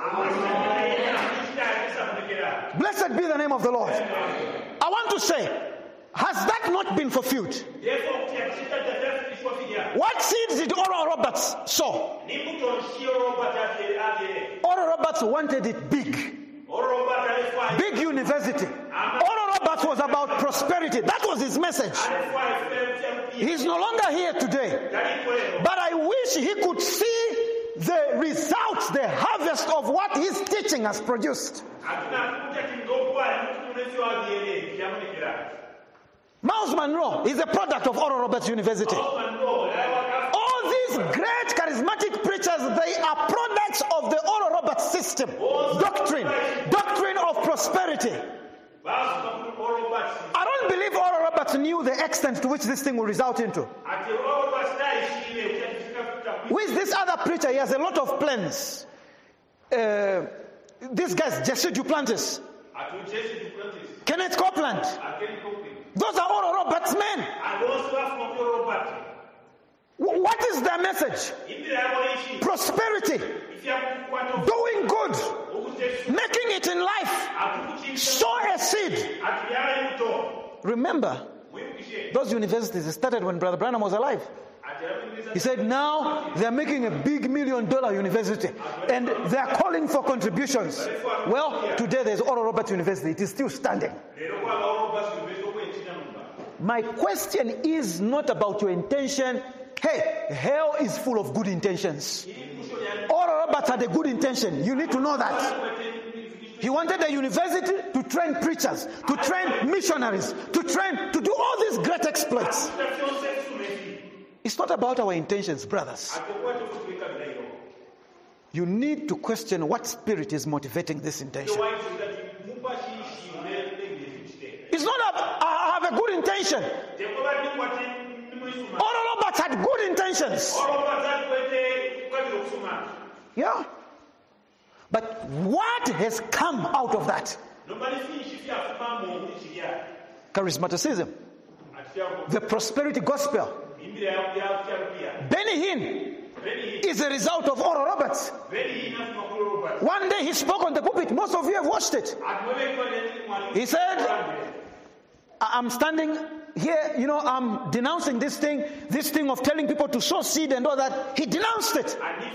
Blessed be the name of the Lord. I want to say, has that not been fulfilled? What seeds did Oral Roberts sow? Oral Roberts wanted it big. Big university. Oral Roberts was about prosperity. That was his message. He's no longer here today. But I wish he could see the results, the harvest of what his teaching has produced. Miles Monroe is a product of Oral Roberts University. All these great charismatic preachers, they are products of the Oral Roberts system. Doctrine. Doctrine of prosperity. I don't believe Oral Roberts knew the extent to which this thing will result into. Who is this other preacher? He has a lot of plans. Uh, this guy's Jesse Duplantis. Kenneth Copeland. Those are Oral Roberts men. Wh- What is their message? Prosperity, doing good, making it in life, sow a seed. Remember, those universities started when Brother Branham was alive. He said now they're making a big million dollar university and they're calling for contributions. Well, today there's Oral Roberts University. It is still standing. My question is not about your intention. Hey, hell is full of good intentions. Oral Roberts had a good intention. You need to know that. He wanted a university to train preachers, to train missionaries, to train, to do all these great exploits. It's not about our intentions, brothers. You need to question what spirit is motivating this intention. It's not a, I have a good intention. Oral Roberts had good intentions. Yeah. But what has come out of that? Charismaticism. The prosperity gospel. Benny Hinn is a result of Oral Roberts. One day he spoke on the pulpit. Most of you have watched it. He said, I'm standing here, you know, I'm denouncing this thing, this thing of telling people to sow seed and all that. He denounced it.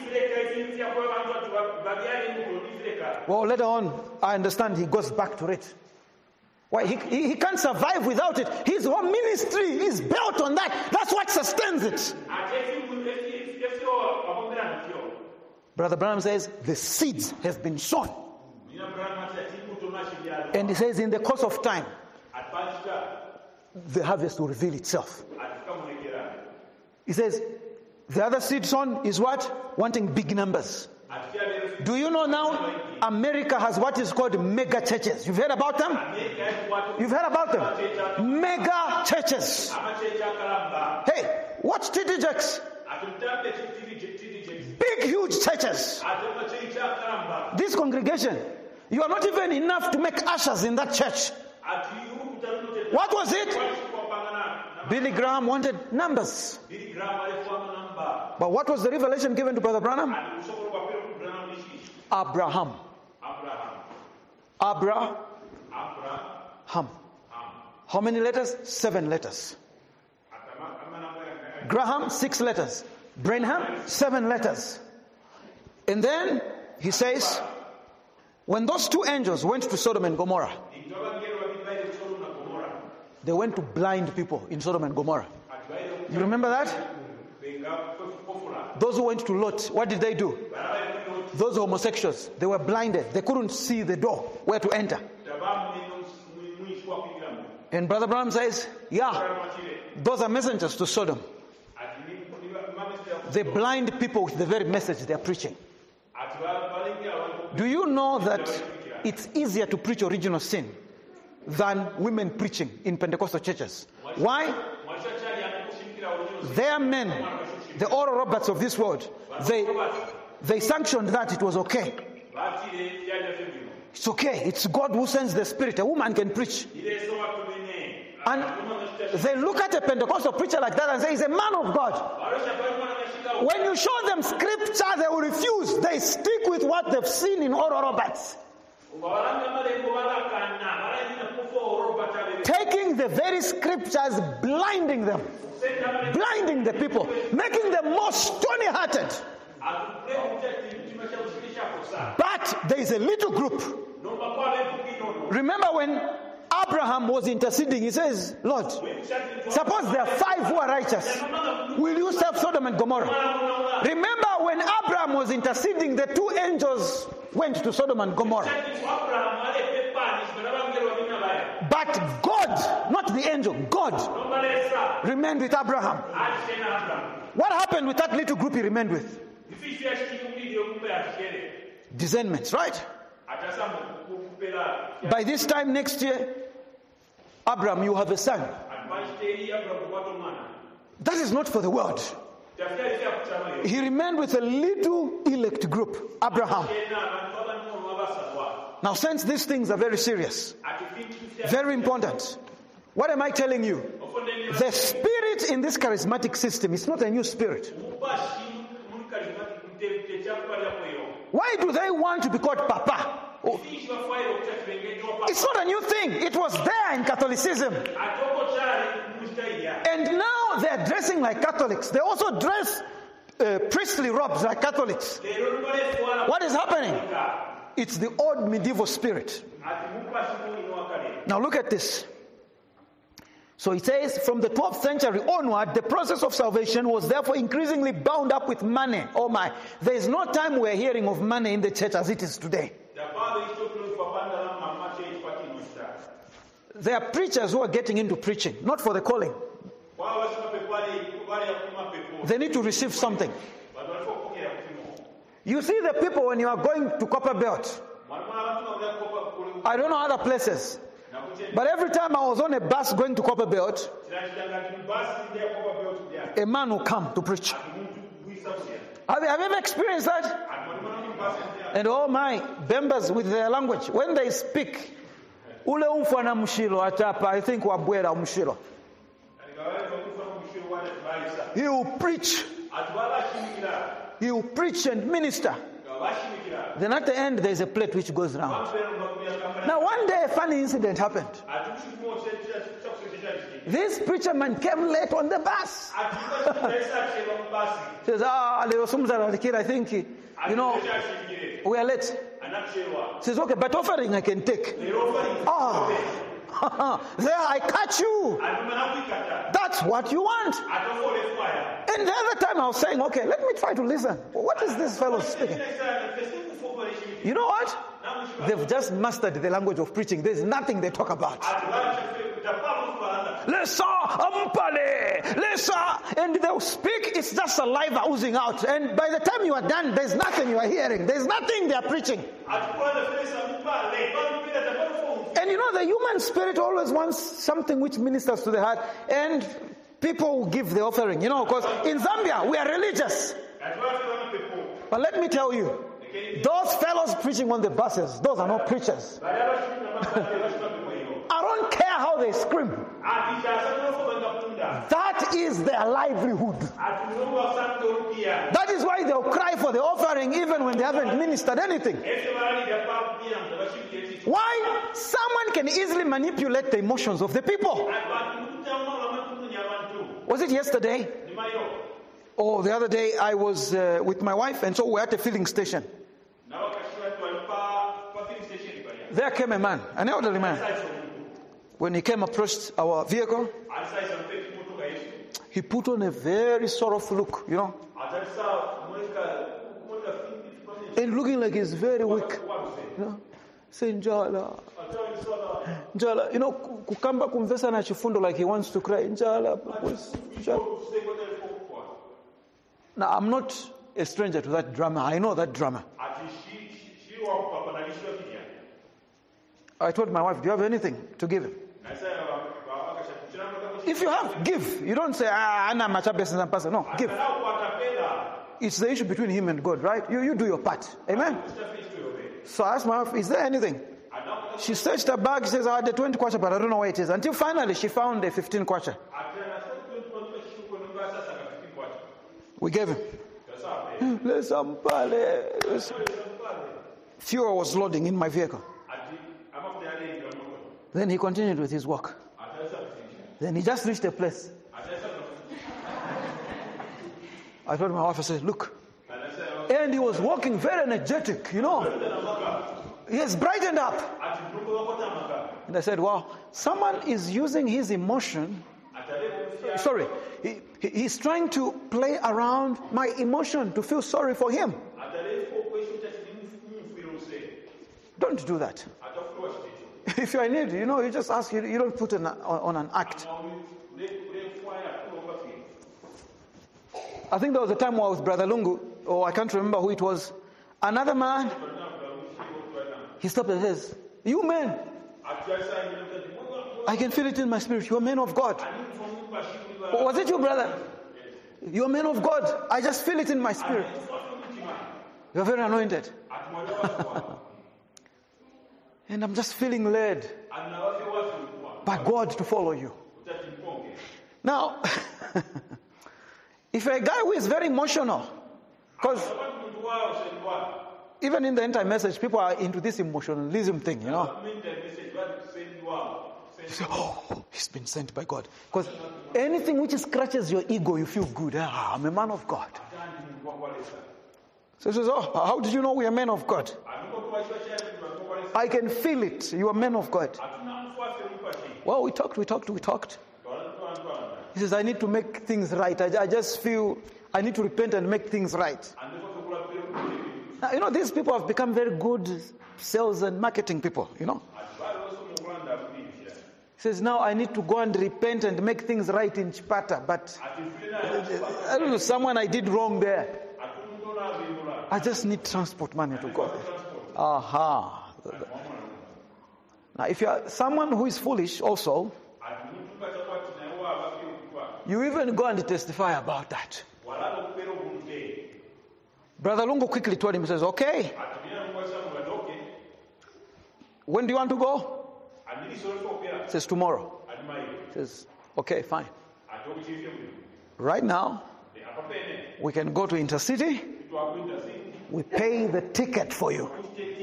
Well, later on, I understand he goes back to it. Why? He, he, he can't survive without it. His whole ministry is built on that. That's what sustains it. Brother Branham says, the seeds have been sown. And he says, in the course of time, the harvest will reveal itself. He says, the other seed sown is what? Wanting big numbers. Do you know now America has what is called mega churches? You've heard about them? You've heard about them? Mega churches. Hey, watch T D Jakes. Big, huge churches. This congregation, you are not even enough to make ushers in that church. What was it? Billy Graham wanted numbers. But what was the revelation given to Brother Branham? Abraham. Abraham. How many letters? Seven letters. Graham, six letters. Branham, seven letters. And then he says, when those two angels went to Sodom and Gomorrah, they went to blind people in Sodom and Gomorrah. You remember that? Those who went to Lot, what did they do? Those homosexuals, they were blinded. They couldn't see the door where to enter. And Brother Branham says, yeah, those are messengers to Sodom. They blind people with the very message they are preaching. Do you know that it's easier to preach original sin than women preaching in Pentecostal churches? Why? Their men, the Oral Roberts of this world, they they sanctioned that it was okay. It's okay. It's God who sends the Spirit. A woman can preach. And they look at a Pentecostal preacher like that and say, he's a man of God. When you show them scripture, they will refuse. They stick with what they've seen in Oral Roberts. Taking the very scriptures, blinding them, blinding the people, making them more stony-hearted. But there is a little group. Remember when Abraham was interceding, he says, Lord, suppose there are five who are righteous. Will you save Sodom and Gomorrah? Remember when Abraham was interceding, the two angels went to Sodom and Gomorrah. But God, not the angel, God remained with Abraham. What happened with that little group he remained with? Discernments, right? By this time next year, Abraham, you have a son. That is not for the world. He remained with a little elect group, Abraham. Now, since these things are very serious, very important, what am I telling you? The spirit spirit in this charismatic system is not a new spirit. Why do they want to be called Papa? Oh. It's not a new thing. It was there in Catholicism. And now they're dressing like Catholics. They also dress uh, priestly robes like Catholics. What is happening? It's the old medieval spirit. Now look at this. So it says, from the twelfth century onward, the process of salvation was therefore increasingly bound up with money. Oh my, there is no time we're hearing of money in the church as it is today. There are preachers who are getting into preaching, not for the calling. They need to receive something. You see the people when you are going to Copperbelt. I don't know other places. But every time I was on a bus going to Copperbelt, a man will come to preach. Have you, have you ever experienced that? And oh my, Bembas with their language, when they speak, ule umfana mshilo atapa, I think wabwera mshilo. He will preach. He will preach and minister. Then at the end, there is a plate which goes round. Now, one day, a funny incident happened. This preacher man came late on the bus. He says, ah, I think, you know, we are late. He says, okay, but offering I can take. Ah, there I catch you. That's what you want. And the other time I was saying, okay, let me try to listen. What is this fellow speaking? You know what? They've just mastered the language of preaching. There's nothing they talk about. Lesa, ampale, lesa, and they'll speak. It's just saliva oozing out. And by the time you are done, there's nothing you are hearing. There's nothing they are preaching. And you know, the human spirit always wants something which ministers to the heart. And people will give the offering. You know, because in Zambia, we are religious. But let me tell you, those fellows preaching on the buses, those are not preachers. I don't care how they scream. That is their livelihood. That is why they'll cry for the offering even when they haven't ministered anything. Why? Someone can easily manipulate the emotions of the people. Was it yesterday? Or the other day I was uh, with my wife, and so we're at a filling station. There came a man, an elderly man. When he came approached our vehicle, he put on a very sorrowful look, you know, and looking like he's very weak. You know, saying, Njala, Njala, you know, kukamba kumvesa na chifundo like he wants to cry. Njala, Njala. Now, I'm not a stranger to that drama. I know that drama. I told my wife, do you have anything to give him? If you have, give. You don't say, ah, I'm not a person. No, give. It's the issue between him and God, right? You, you do your part. Amen? So I asked my wife, is there anything? She searched her bag. She says, I had the twenty kwacha, but I don't know where it is. Until finally she found the fifteen kwacha. We gave him. Fuel was loading in my vehicle. Then he continued with his walk. Then he just reached a place. I told my wife, I said, look. And he was walking very energetic, you know. He has brightened up. And I said, wow, someone is using his emotion. Sorry, he, he's trying to play around my emotion to feel sorry for him. Don't do that. If you're in need, you know, you just ask, you, you don't put an, on an act. I think there was a time where I was Brother Lungu, or I can't remember who it was. Another man, he stopped and says, you men, I can feel it in my spirit. You're men of God. Was it you, brother? You're men of God. I just feel it in my spirit. You're very anointed. And I'm just feeling led by God to follow you. Now, If you're a guy who is very emotional, because even in the entire message, people are into this emotionalism thing, you know. You say, oh, he's been sent by God. Because anything which scratches your ego, you feel good. Ah, I'm a man of God. So he says, oh, how did you know we are men of God? I can feel it. You are men of God. Well, we talked, we talked, we talked. He says, I need to make things right. I, I just feel I need to repent and make things right. Now, you know, these people have become very good sales and marketing people, you know. He says, now I need to go and repent and make things right in Chipata. But I don't know, someone I did wrong there. I just need transport money to go there. Aha. Now, if you are someone who is foolish also, you even go and testify about that. Brother Lungu quickly told him, he says, okay. When do you want to go? He says, tomorrow. He says, okay, fine. Right now, we can go to Intercity. We pay the ticket for you.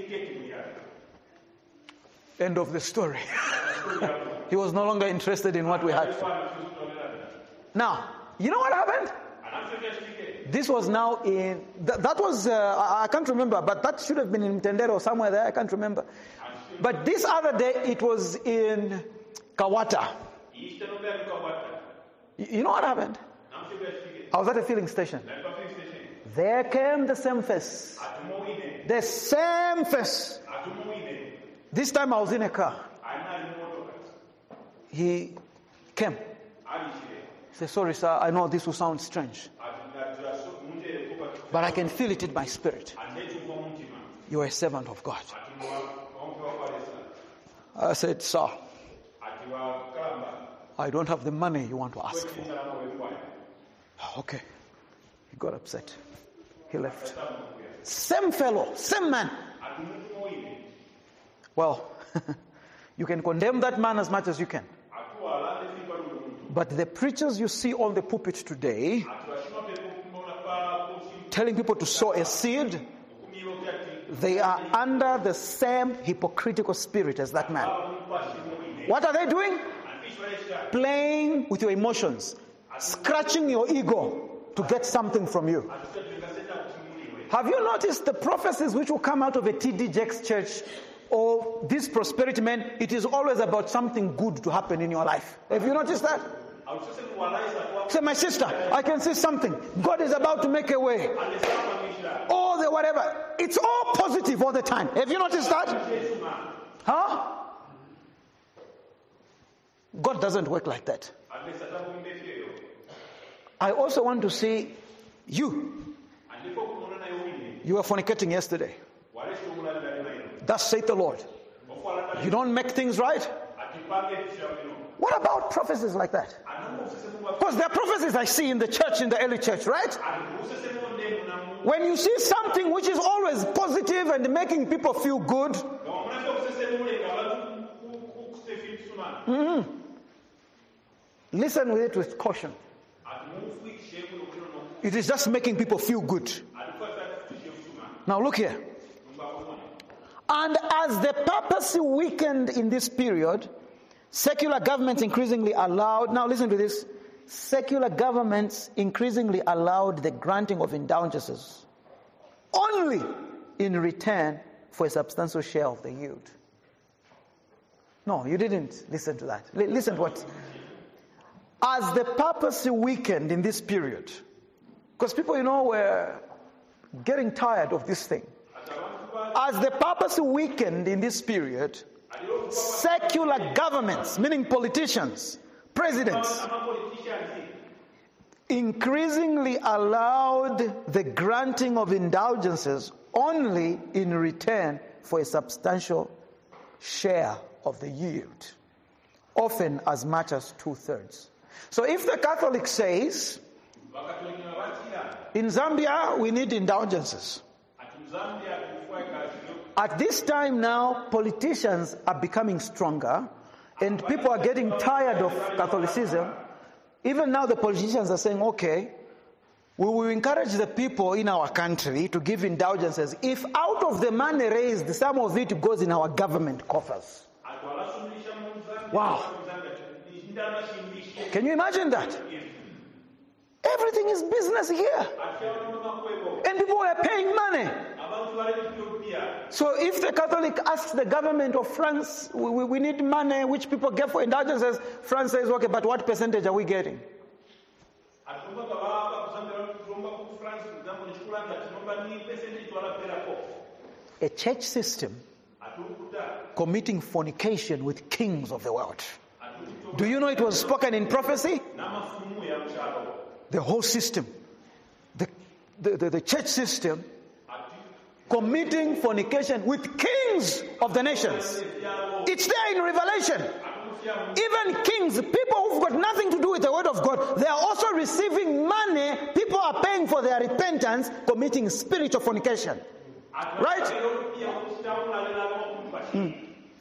End of the story. He was no longer interested in what we had. Now, you know what happened? This was now in, th- that was, uh, I, I can't remember, but that should have been in Mtendere or somewhere there, I can't remember. But this other day, it was in Kawata. You, you know what happened? I was at a filling station. There came the same face. The same face. This time I was in a car. He came. He said, sorry sir, I know this will sound strange, but I can feel it in my spirit. You are a servant of God. I said, sir, I don't have the money you want to ask for. Okay. He got upset. He left. Same fellow, same man. Well, you can condemn that man as much as you can. But the preachers you see on the pulpit today, telling people to sow a seed, they are under the same hypocritical spirit as that man. What are they doing? Playing with your emotions, scratching your ego to get something from you. Have you noticed the prophecies which will come out of a T D Jakes church or this prosperity man? It is always about something good to happen in your life. Have you noticed that? Say, my sister, I can see something. God is about to make a way. Or the whatever. It's all positive all the time. Have you noticed that? Huh? God doesn't work like that. I also want to see you. You were fornicating yesterday. Thus saith the Lord. You don't make things right? What about prophecies like that? Because there are prophecies I see in the church, in the early church, right? When you see something which is always positive and making people feel good, mm-hmm. Listen with it with caution. It is just making people feel good. Now look here. And as the papacy weakened in this period, secular governments increasingly allowed, now listen to this, secular governments increasingly allowed the granting of indulgences only in return for a substantial share of the yield. No, you didn't listen to that. L- listen to what? As the papacy weakened in this period, because people, you know, were getting tired of this thing. As the papacy weakened in this period, secular governments, meaning politicians, presidents, increasingly allowed the granting of indulgences only in return for a substantial share of the yield, often as much as two-thirds. So if the Catholic says, in Zambia we need indulgences, at this time now politicians are becoming stronger and people are getting tired of Catholicism, even now the politicians are saying, okay, we will encourage the people in our country to give indulgences if out of the money raised, some of it goes in our government coffers. Wow. Can you imagine that? Everything is business here. And people are paying money. So if the Catholic asks the government of France, we, we need money which people get for indulgences, France says, okay, but what percentage are we getting? A church system committing fornication with kings of the world. Do you know it was spoken in prophecy? The whole system, the, the, the, the church system, committing fornication with kings of the nations. It's there in Revelation. Even kings, people who've got nothing to do with the word of God, they are also receiving money. People are paying for their repentance, committing spiritual fornication. Right? Mm.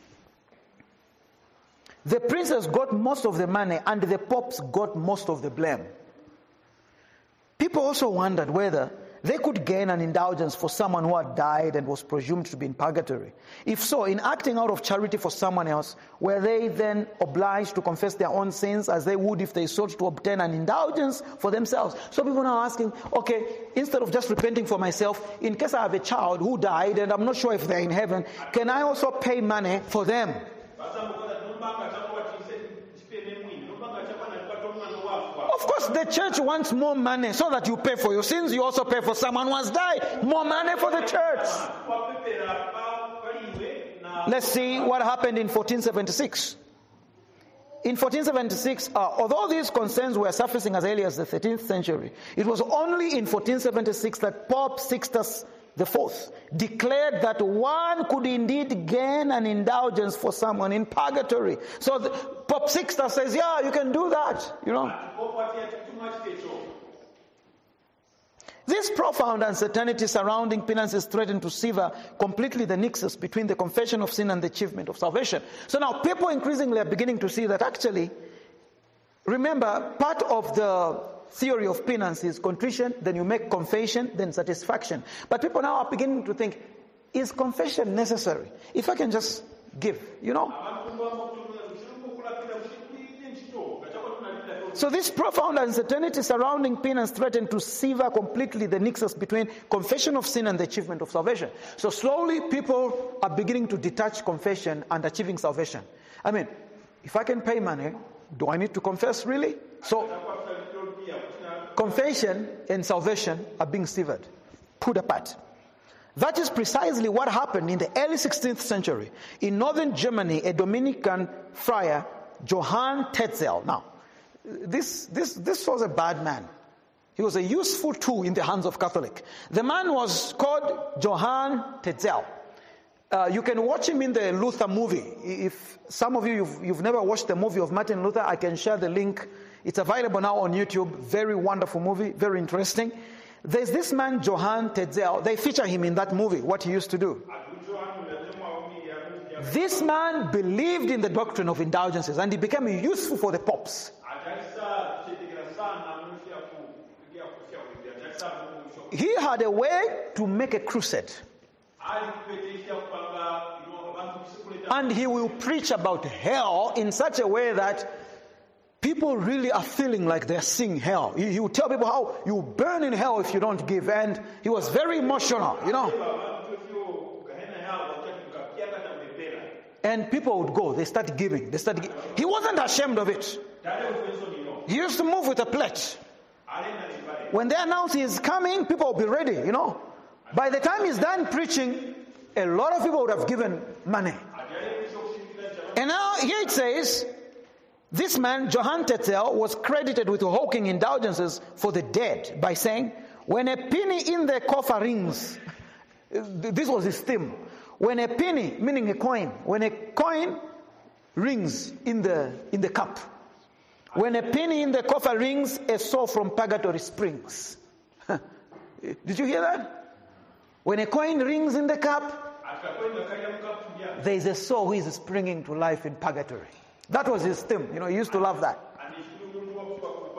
The princes got most of the money and the popes got most of the blame. People also wondered whether they could gain an indulgence for someone who had died and was presumed to be in purgatory. If so, in acting out of charity for someone else, were they then obliged to confess their own sins as they would if they sought to obtain an indulgence for themselves? So people are now asking, okay, instead of just repenting for myself, in case I have a child who died and I'm not sure if they're in heaven, can I also pay money for them? Of course, the church wants more money so that you pay for your sins. You also pay for someone who has died. More money for the church. Let's see what happened in fourteen seventy-six. In fourteen seventy-six, uh, although these concerns were surfacing as early as the thirteenth century, it was only in fourteen seventy-six that Pope Sixtus the Fourth declared that one could indeed gain an indulgence for someone in purgatory. So the, Pope Sixtus says, yeah, you can do that, you know. This profound uncertainty surrounding penances threatened to sever completely the nexus between the confession of sin and the achievement of salvation. So now people increasingly are beginning to see that actually, remember, part of the theory of penance is contrition, then you make confession, then satisfaction. But people now are beginning to think, is confession necessary? If I can just give, you know? So this profound uncertainty surrounding penance threatened to sever completely the nexus between confession of sin and the achievement of salvation. So slowly people are beginning to detach confession and achieving salvation. I mean, if I can pay money, do I need to confess really? So confession and salvation are being severed, put apart. That is precisely what happened in the early sixteenth century. In northern Germany, a Dominican friar, Johann Tetzel. Now, this, this, this was a bad man. He was a useful tool in the hands of Catholic. The man was called Johann Tetzel. Uh, you can watch him in the Luther movie. If some of you, you've, you've never watched the movie of Martin Luther, I can share the link. It's available now on YouTube. Very wonderful movie, very interesting. There's this man, Johann Tetzel. They feature him in that movie, what he used to do. This man believed in the doctrine of indulgences and he became useful for the popes. He had a way to make a crusade. And he will preach about hell in such a way that people really are feeling like they're seeing hell. He, he will tell people how you burn in hell if you don't give. And he was very emotional, you know. And people would go. They start giving. They start. Gi- he wasn't ashamed of it. He used to move with a pledge. When they announce he's coming, people will be ready, you know. By the time he's done preaching, a lot of people would have given money. And now here it says, this man, Johann Tetzel, was credited with hawking indulgences for the dead by saying, when a penny in the coffer rings, this was his theme. When a penny, meaning a coin, when a coin rings in the in the cup, when a penny in the coffer rings, a soul from purgatory springs. Did you hear that? When a coin rings in the cup, there is a soul who is springing to life in purgatory. That was his theme. You know, he used to love that.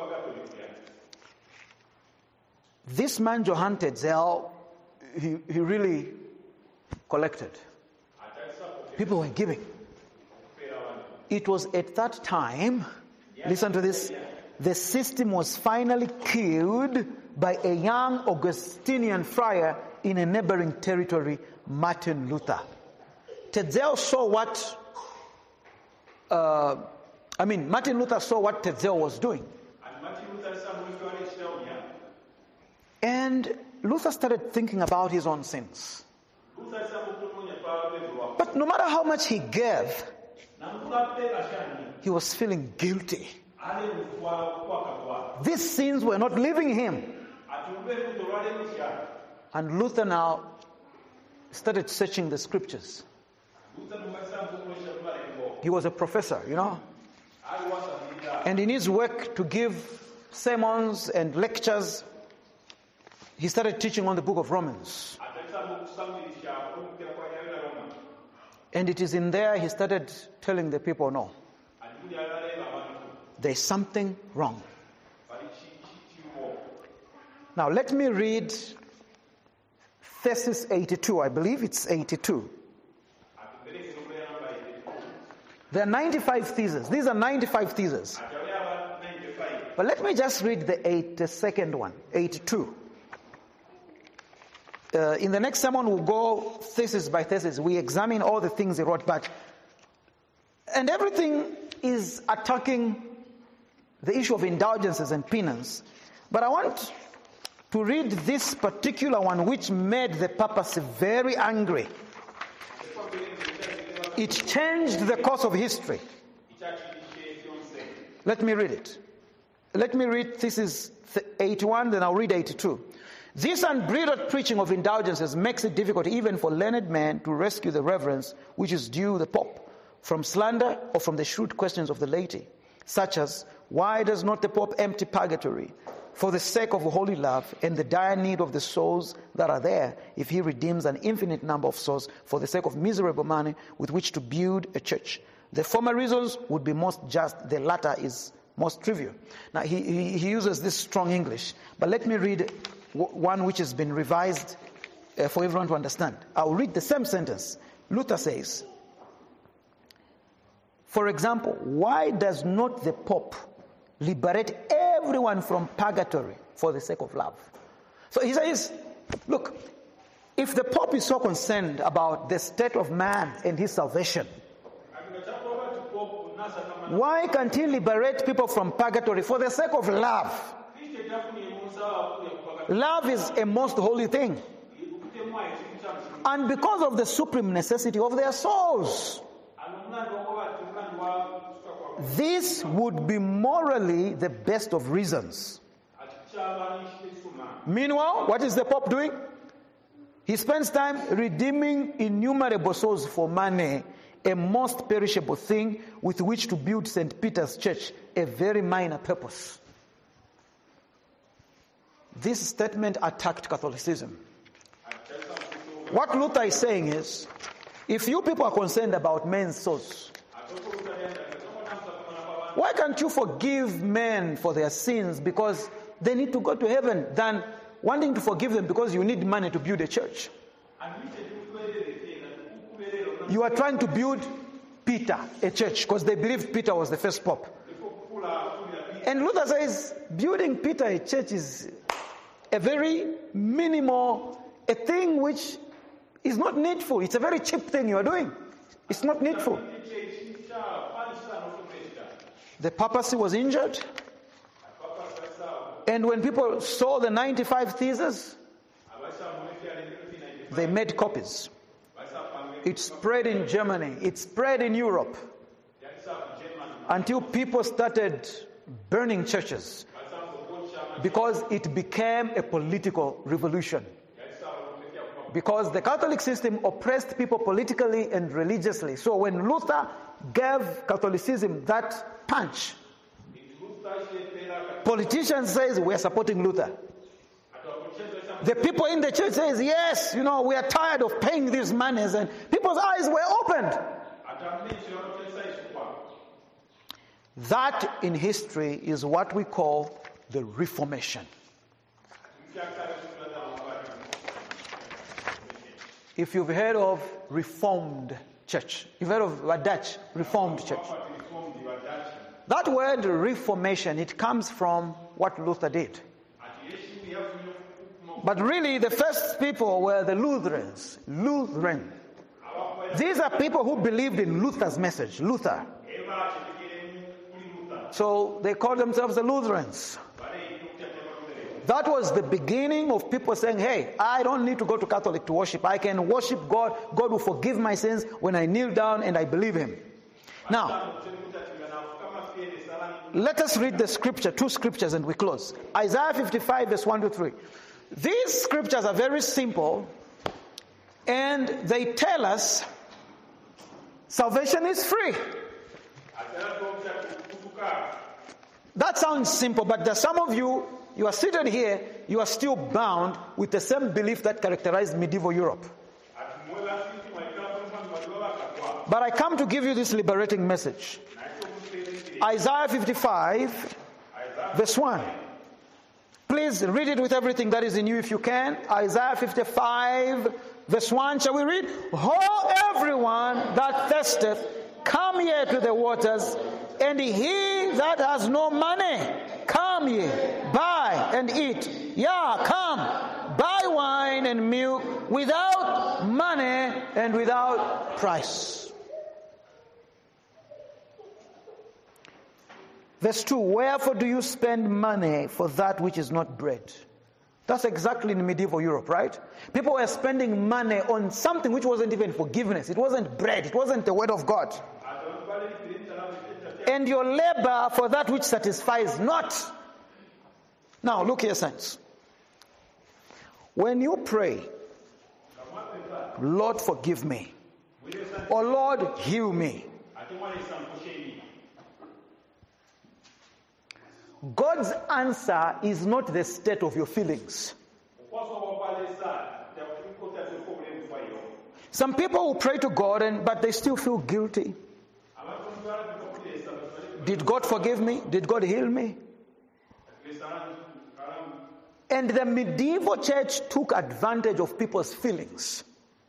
This man Johann Tetzel, he, he really collected. People were giving. It was at that time, listen to this, the system was finally killed by a young Augustinian friar in a neighboring territory, Martin Luther. Tetzel saw what, uh, I mean, Martin Luther saw what Tetzel was doing. And Luther started thinking about his own sins. But no matter how much he gave, he was feeling guilty. These sins were not leaving him. And Luther now started searching the scriptures. He was a professor, you know. And in his work to give sermons and lectures, he started teaching on the book of Romans. And it is in there he started telling the people, no, there's something wrong. Now let me read Thesis eighty-two. I believe it's eighty-two. There are ninety-five theses. These are ninety-five theses. But let me just read the eighty-second one, eighty-two. Uh, in the next sermon, we'll go thesis by thesis. We examine all the things he wrote back. And everything is attacking the issue of indulgences and penance. But I want to read this particular one, which made the papacy very angry. It changed the course of history. Let me read it. Let me read thesis eighty-one, then I'll read eighty-two. This unbridled preaching of indulgences makes it difficult even for learned men to rescue the reverence which is due the Pope from slander or from the shrewd questions of the laity, such as, why does not the Pope empty purgatory for the sake of holy love and the dire need of the souls that are there, if he redeems an infinite number of souls for the sake of miserable money with which to build a church? The former reasons would be most just, the latter is most trivial. Now he, he, he uses this strong English, but let me read one which has been revised uh, for everyone to understand. I'll read the same sentence. Luther says, for example, why does not the Pope liberate everyone from purgatory for the sake of love? So he says, look, if the Pope is so concerned about the state of man and his salvation, why can't he liberate people from purgatory for the sake of love? Love is a most holy thing. And because of the supreme necessity of their souls. This would be morally the best of reasons. Meanwhile, what is the Pope doing? He spends time redeeming innumerable souls for money, a most perishable thing with which to build Saint Peter's Church, a very minor purpose. This statement attacked Catholicism. What Luther is saying is, if you people are concerned about men's souls, why can't you forgive men for their sins because they need to go to heaven than wanting to forgive them because you need money to build a church? You are trying to build Peter, a church, because they believed Peter was the first pope. And Luther says building Peter a church is a very minimal, a thing which is not needful. It's a very cheap thing you are doing. It's not needful. The papacy was injured. And when people saw the ninety-five theses, they made copies. It spread in Germany. It spread in Europe. Until people started burning churches. Because it became a political revolution. Because the Catholic system oppressed people politically and religiously. So when Luther gave Catholicism that punch, politicians says we are supporting Luther. The people in the church says, yes, you know, we are tired of paying these monies, and people's eyes were opened. That in history is what we call the Reformation. If you've heard of Reformed Church, you've heard of a Dutch Reformed Church. That word reformation, it comes from what Luther did. But really, the first people were the Lutherans. Lutheran. These are people who believed in Luther's message, Luther. So they called themselves the Lutherans. That was the beginning of people saying, hey, I don't need to go to Catholic to worship. I can worship God. God will forgive my sins when I kneel down and I believe Him. Now, let us read the scripture, two scriptures, and we close. Isaiah fifty-five, verse one to three. These scriptures are very simple, and they tell us salvation is free. That sounds simple, but there's some of you, you are seated here, you are still bound with the same belief that characterized medieval Europe. But I come to give you this liberating message. Isaiah fifty-five, verse one. Please read it with everything that is in you if you can. Isaiah fifty-five, verse one. Shall we read? Ho, everyone that thirsteth, come ye to the waters, and he that has no money, come ye, buy and eat. Yeah, come, buy wine and milk without money and without price. Verse two, wherefore do you spend money for that which is not bread? That's exactly in medieval Europe, right? People were spending money on something which wasn't even forgiveness. It wasn't bread. It wasn't the word of God. And your labor for that which satisfies not. Now, look here, saints. When you pray, Lord, forgive me, or Lord, heal me, God's answer is not the state of your feelings. Some people will pray to God, and but they still feel guilty. Did God forgive me? Did God heal me? And the medieval church took advantage of people's feelings.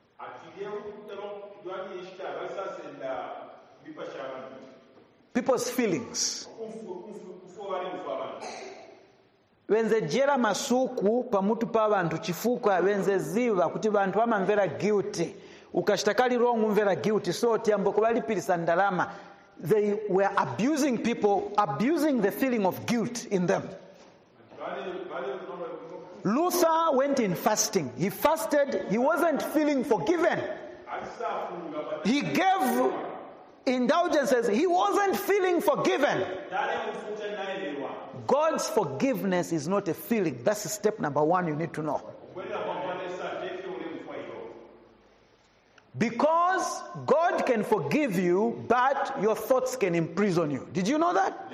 People's feelings. Wenze jera masuku pamutu pa bantu chifuka wenze ziva kuti bantu amamvera guilty ukashtakali wrong umvera guilty so tiambo kubalipirisa ndalama. They were abusing people, abusing the feeling of guilt in them. Luther went in fasting. He fasted. He wasn't feeling forgiven. He gave indulgences. He wasn't feeling forgiven. God's forgiveness is not a feeling. That's step number one you need to know. Because God can forgive you, but your thoughts can imprison you. Did you know that?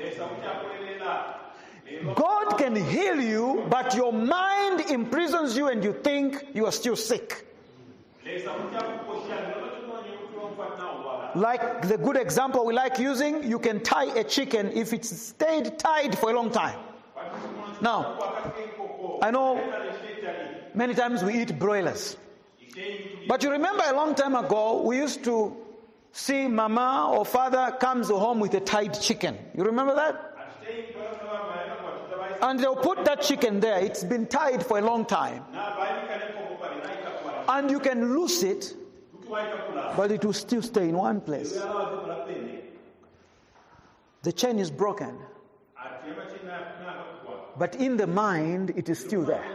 God can heal you, but your mind imprisons you and you think you are still sick. Like the good example we like using, you can tie a chicken if it's stayed tied for a long time. Now, I know many times we eat broilers. But you remember a long time ago, we used to see mama or father comes home with a tied chicken. You remember that? And they'll put that chicken there. It's been tied for a long time. And you can loose it, but it will still stay in one place. The chain is broken. But in the mind, it is still there.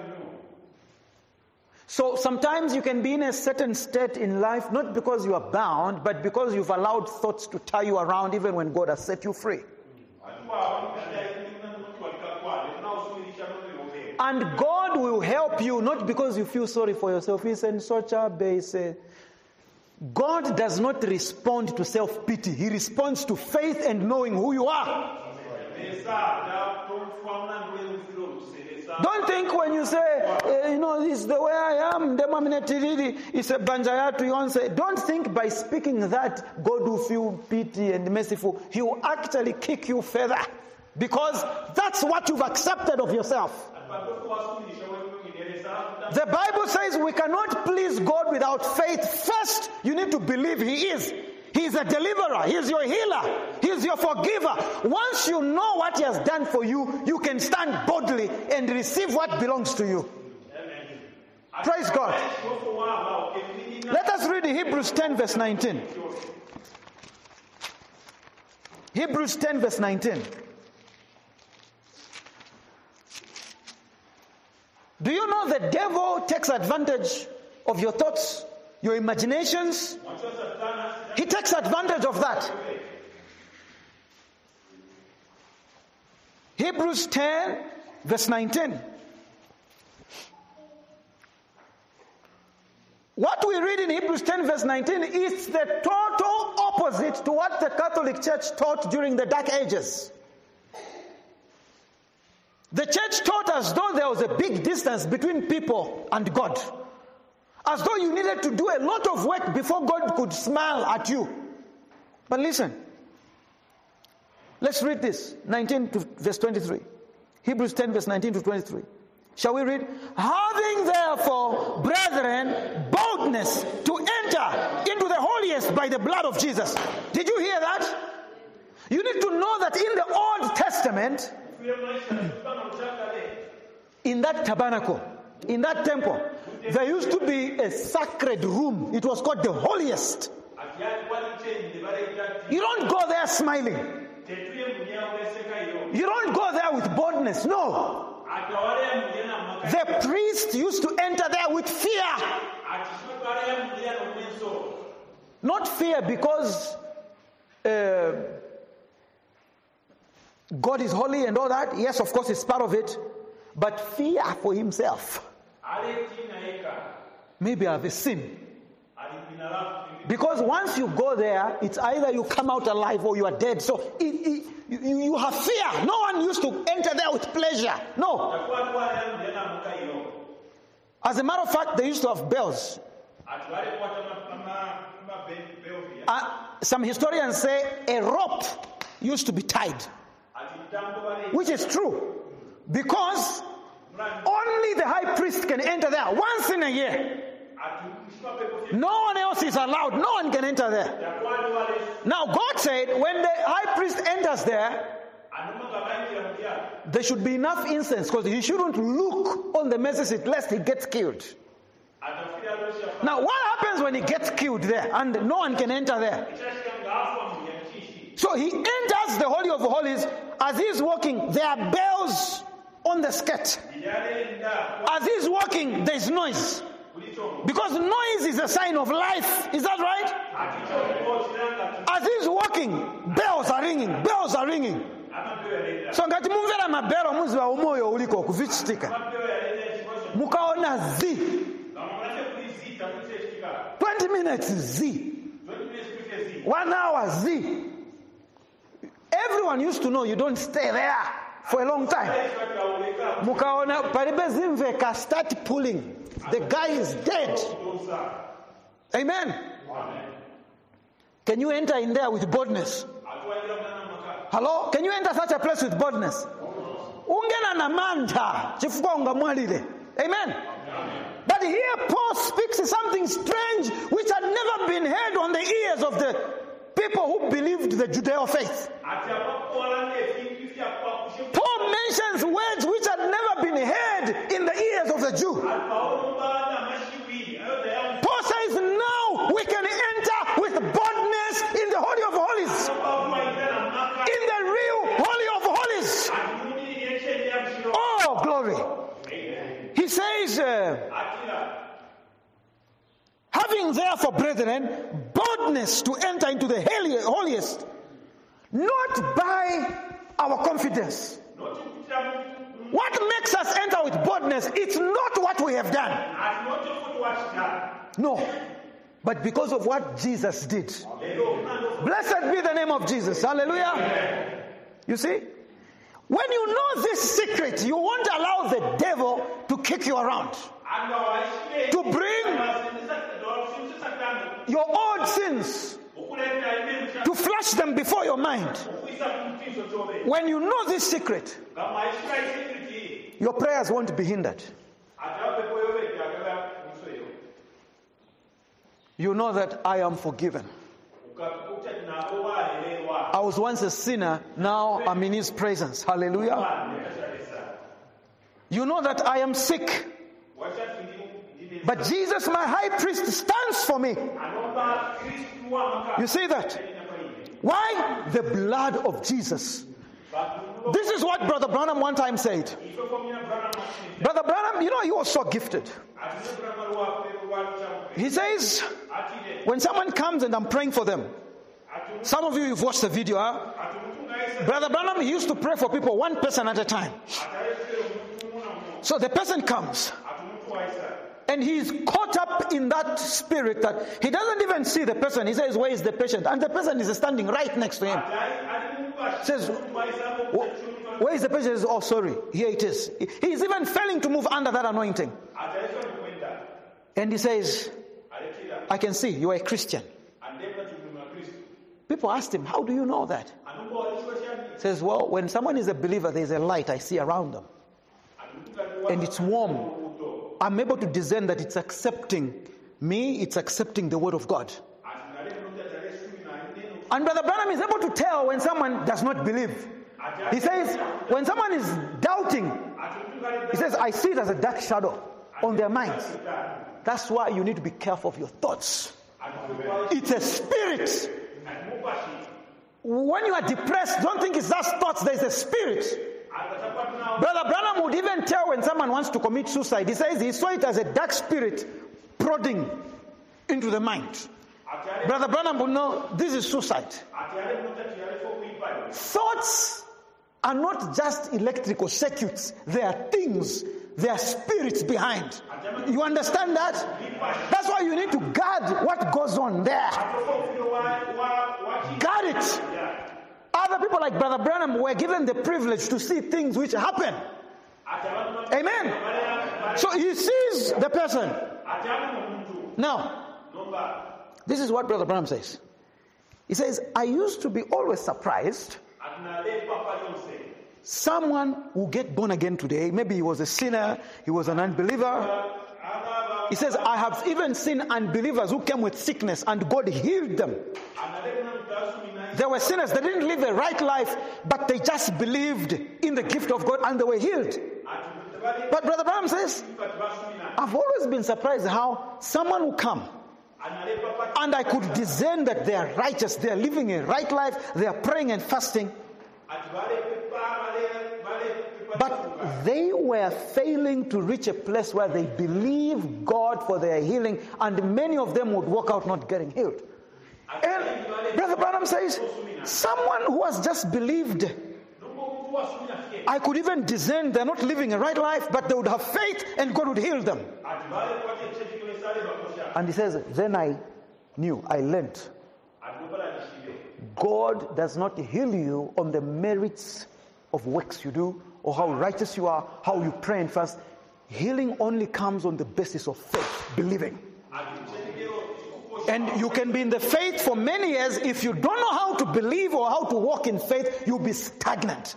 So sometimes you can be in a certain state in life, not because you are bound, but because you've allowed thoughts to tie you around even when God has set you free. And God will help you, not because you feel sorry for yourself. He said, God does not respond to self-pity. He responds to faith and knowing who you are. Don't think when you say, uh, you know, this is the way I am, it's a banjayatu yonse. Don't think by speaking that God will feel pity and merciful. He will actually kick you further. Because that's what you've accepted of yourself. The Bible says we cannot please God without faith. First, you need to believe He is. He is a deliverer. He is your healer. He is your forgiver. Once you know what He has done for you, you can stand boldly and receive what belongs to you. Praise God. Let us read Hebrews ten verse nineteen. Hebrews ten verse nineteen. Do you know the devil takes advantage of your thoughts, your imaginations? He takes advantage of that. Hebrews ten verse nineteen. What we read in Hebrews ten verse nineteen is the total opposite to what the Catholic Church taught during the Dark Ages. The church taught as though there was a big distance between people and God. As though you needed to do a lot of work before God could smile at you. But listen. Let's read this. nineteen to verse twenty-three. Hebrews ten verse nineteen to twenty-three. Shall we read? Having therefore, brethren, boldness to enter into the holiest by the blood of Jesus. Did you hear that? You need to know that in the Old Testament, in that tabernacle, in that temple, there used to be a sacred room. It was called the holiest. You don't go there smiling. You don't go there with boldness. No. The priest used to enter there with fear. Not fear because uh, God is holy and all that. Yes, of course, it's part of it. But fear for himself. Maybe I have a sin. Because once you go there, it's either you come out alive or you are dead. So it, it, you, you have fear. No one used to enter there with pleasure. No. As a matter of fact, they used to have bells. Uh, some historians say a rope used to be tied. Which is true. Because only the high priest can enter there once in a year. No one else is allowed. No one can enter there. Now God said when the high priest enters there, there should be enough incense because he shouldn't look on the mercy seat lest he gets killed. Now what happens when he gets killed there and no one can enter there? So he enters the Holy of Holies. As he's walking, there are bells on the skirt. As he's walking, there's noise. Because noise is a sign of life. Is that right? As he's walking, bells are ringing. Bells are ringing. So ngati mumvera mabelo muzi wa umoyo uliko kuvichitika. Mukaona zi. twenty minutes zi. One hour zi. Everyone used to know you don't stay there for a long time. Mukaona paribezimveka start pulling. The guy is dead. Amen. Can you enter in there with boldness? Hello? Can you enter such a place with boldness? Ungena na manta chifukwa ungamwalile. Amen. But here Paul speaks something strange which had never been heard on the ears of the people who believed the Judeo faith. Paul mentions words which had never been heard in the ears of the Jew. Paul says now we can enter with boldness in the Holy of Holies. In the real Holy of Holies. Oh, glory. He says, uh, having therefore, brethren, boldness to enter into the holiest, not by our confidence. What makes us enter with boldness? It's not what we have done. No. But because of what Jesus did. Blessed be the name of Jesus. Hallelujah. You see? When you know this secret, you won't allow the devil to kick you around. To bring your old sins, to flash them before your mind. When you know this secret, your prayers won't be hindered. You know that I am forgiven. I was once a sinner, now I'm in his presence. Hallelujah. You know that I am sick, but Jesus, my high priest, stands for me. You see that? Why? The blood of Jesus. This is what Brother Branham one time said. Brother Branham, you know, he was so gifted. He says, when someone comes and I'm praying for them, some of you, you've watched the video, huh? Brother Branham, he used to pray for people, one person at a time. So the person comes, and he's caught up in that spirit that he doesn't even see the person. He says, where is the patient? And the person is standing right next to him. He says, where is the patient? He says, oh, sorry, here it is. He's even failing to move under that anointing. And he says, I can see you are a Christian. People asked him, how do you know that? He says, well, when someone is a believer, there's a light I see around them. And it's warm. I'm able to discern that it's accepting me, it's accepting the word of God. And Brother Branham is able to tell when someone does not believe. He says, when someone is doubting, he says, I see it as a dark shadow on their minds. That's why you need to be careful of your thoughts. It's a spirit. When you are depressed, don't think it's just thoughts, there's a spirit. Brother Branham would even tell when someone wants to commit suicide. He says he saw it as a dark spirit prodding into the mind. Brother Branham would know this is suicide. Thoughts are not just electrical circuits. They are things. They are spirits behind. You understand that? That's why you need to guard what goes on there. Guard it. Other people like Brother Branham were given the privilege to see things which happen. Amen. So he sees the person. Now, this is what Brother Branham says. He says, I used to be always surprised. Someone will get born again today. Maybe he was a sinner, he was an unbeliever. He says, I have even seen unbelievers who came with sickness and God healed them. There were sinners that didn't live a right life, but they just believed in the gift of God and they were healed. But Brother Branham says, I've always been surprised how someone will come and I could discern that they are righteous, they are living a right life, they are praying and fasting. But they were failing to reach a place where they believe God for their healing, and many of them would walk out not getting healed. And Brother Branham says, someone who has just believed, I could even discern they're not living a right life, but they would have faith and God would heal them. And he says, then I knew, I learned. God does not heal you on the merits of works you do, or how righteous you are, how you pray and fast. Healing only comes on the basis of faith, believing. And you can be in the faith for many years. If you don't know how to believe or how to walk in faith, you'll be stagnant.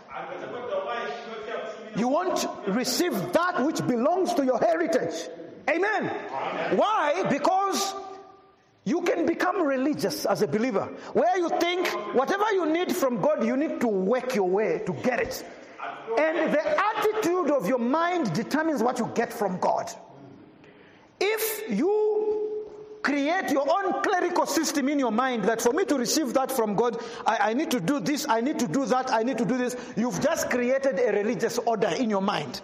You won't receive that which belongs to your heritage. Amen. Amen. Why? Because you can become religious as a believer, where you think whatever you need from God, you need to work your way to get it. And the attitude of your mind determines what you get from God. If you create your own clerical system in your mind that for me to receive that from God, I, I need to do this, I need to do that, I need to do this, you've just created a religious order in your mind.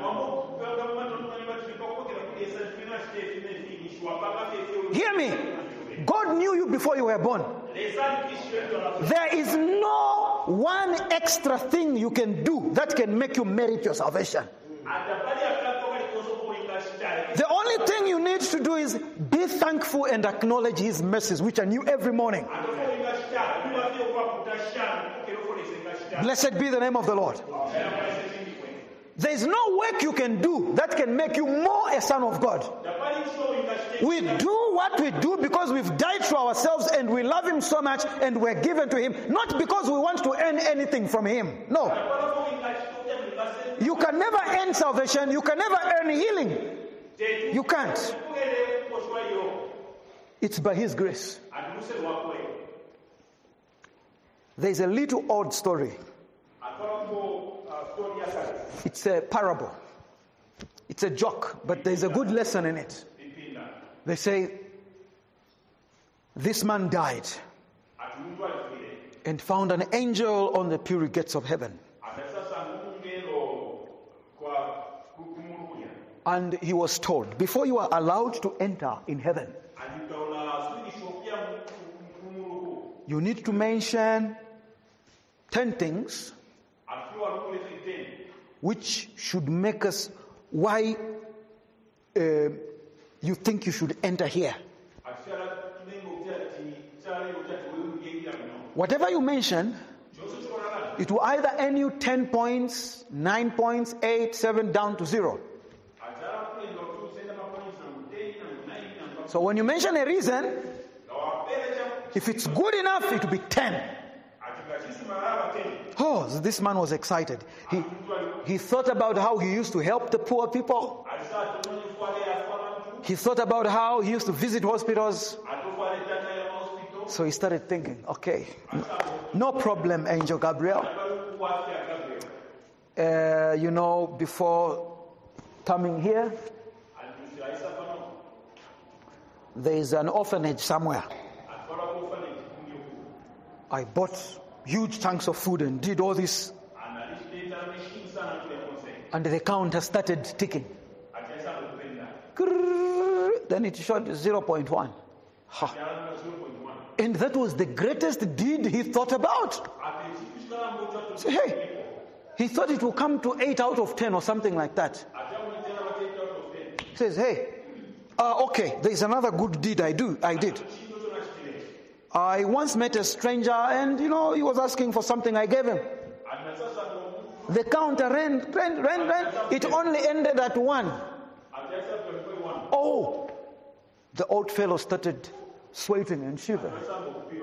Hear me. God knew you before you were born. There is no one extra thing you can do that can make you merit your salvation. The only thing you need to do is be thankful and acknowledge His mercies, which are new every morning. Blessed be the name of the Lord. There is no work you can do that can make you more a son of God. We do what we do because we've died to ourselves and we love Him so much and we're given to Him, not because we want to earn anything from Him. No. You can never earn salvation. You can never earn healing. You can't. It's by His grace. There's a little odd story. It's a parable. It's a joke, but there's a good lesson in it. They say, this man died and found an angel on the pearly gates of heaven. And he was told, before you are allowed to enter in heaven, you need to mention ten things which should make us why uh, you think you should enter here. Whatever you mention, it will either earn you ten points, nine points, eight, seven, down to zero. So when you mention a reason, if it's good enough, it will be ten. Oh, this man was excited. He, he thought about how he used to help the poor people. He thought about how he used to visit hospitals. So he started thinking, okay, no problem, Angel Gabriel. Uh, you know, before coming here, there is an orphanage somewhere. I bought huge chunks of food and did all this. And the counter started ticking. Then it showed zero point one. Huh. And that was the greatest deed he thought about. So, hey, he thought it would come to eight out of ten or something like that. He says, hey, uh, okay, there is another good deed I do. I did. I once met a stranger and, you know, he was asking for something. I gave him. The counter ran, ran, ran, ran. It only ended at one. Oh, the old fellow started sweating and shivering. He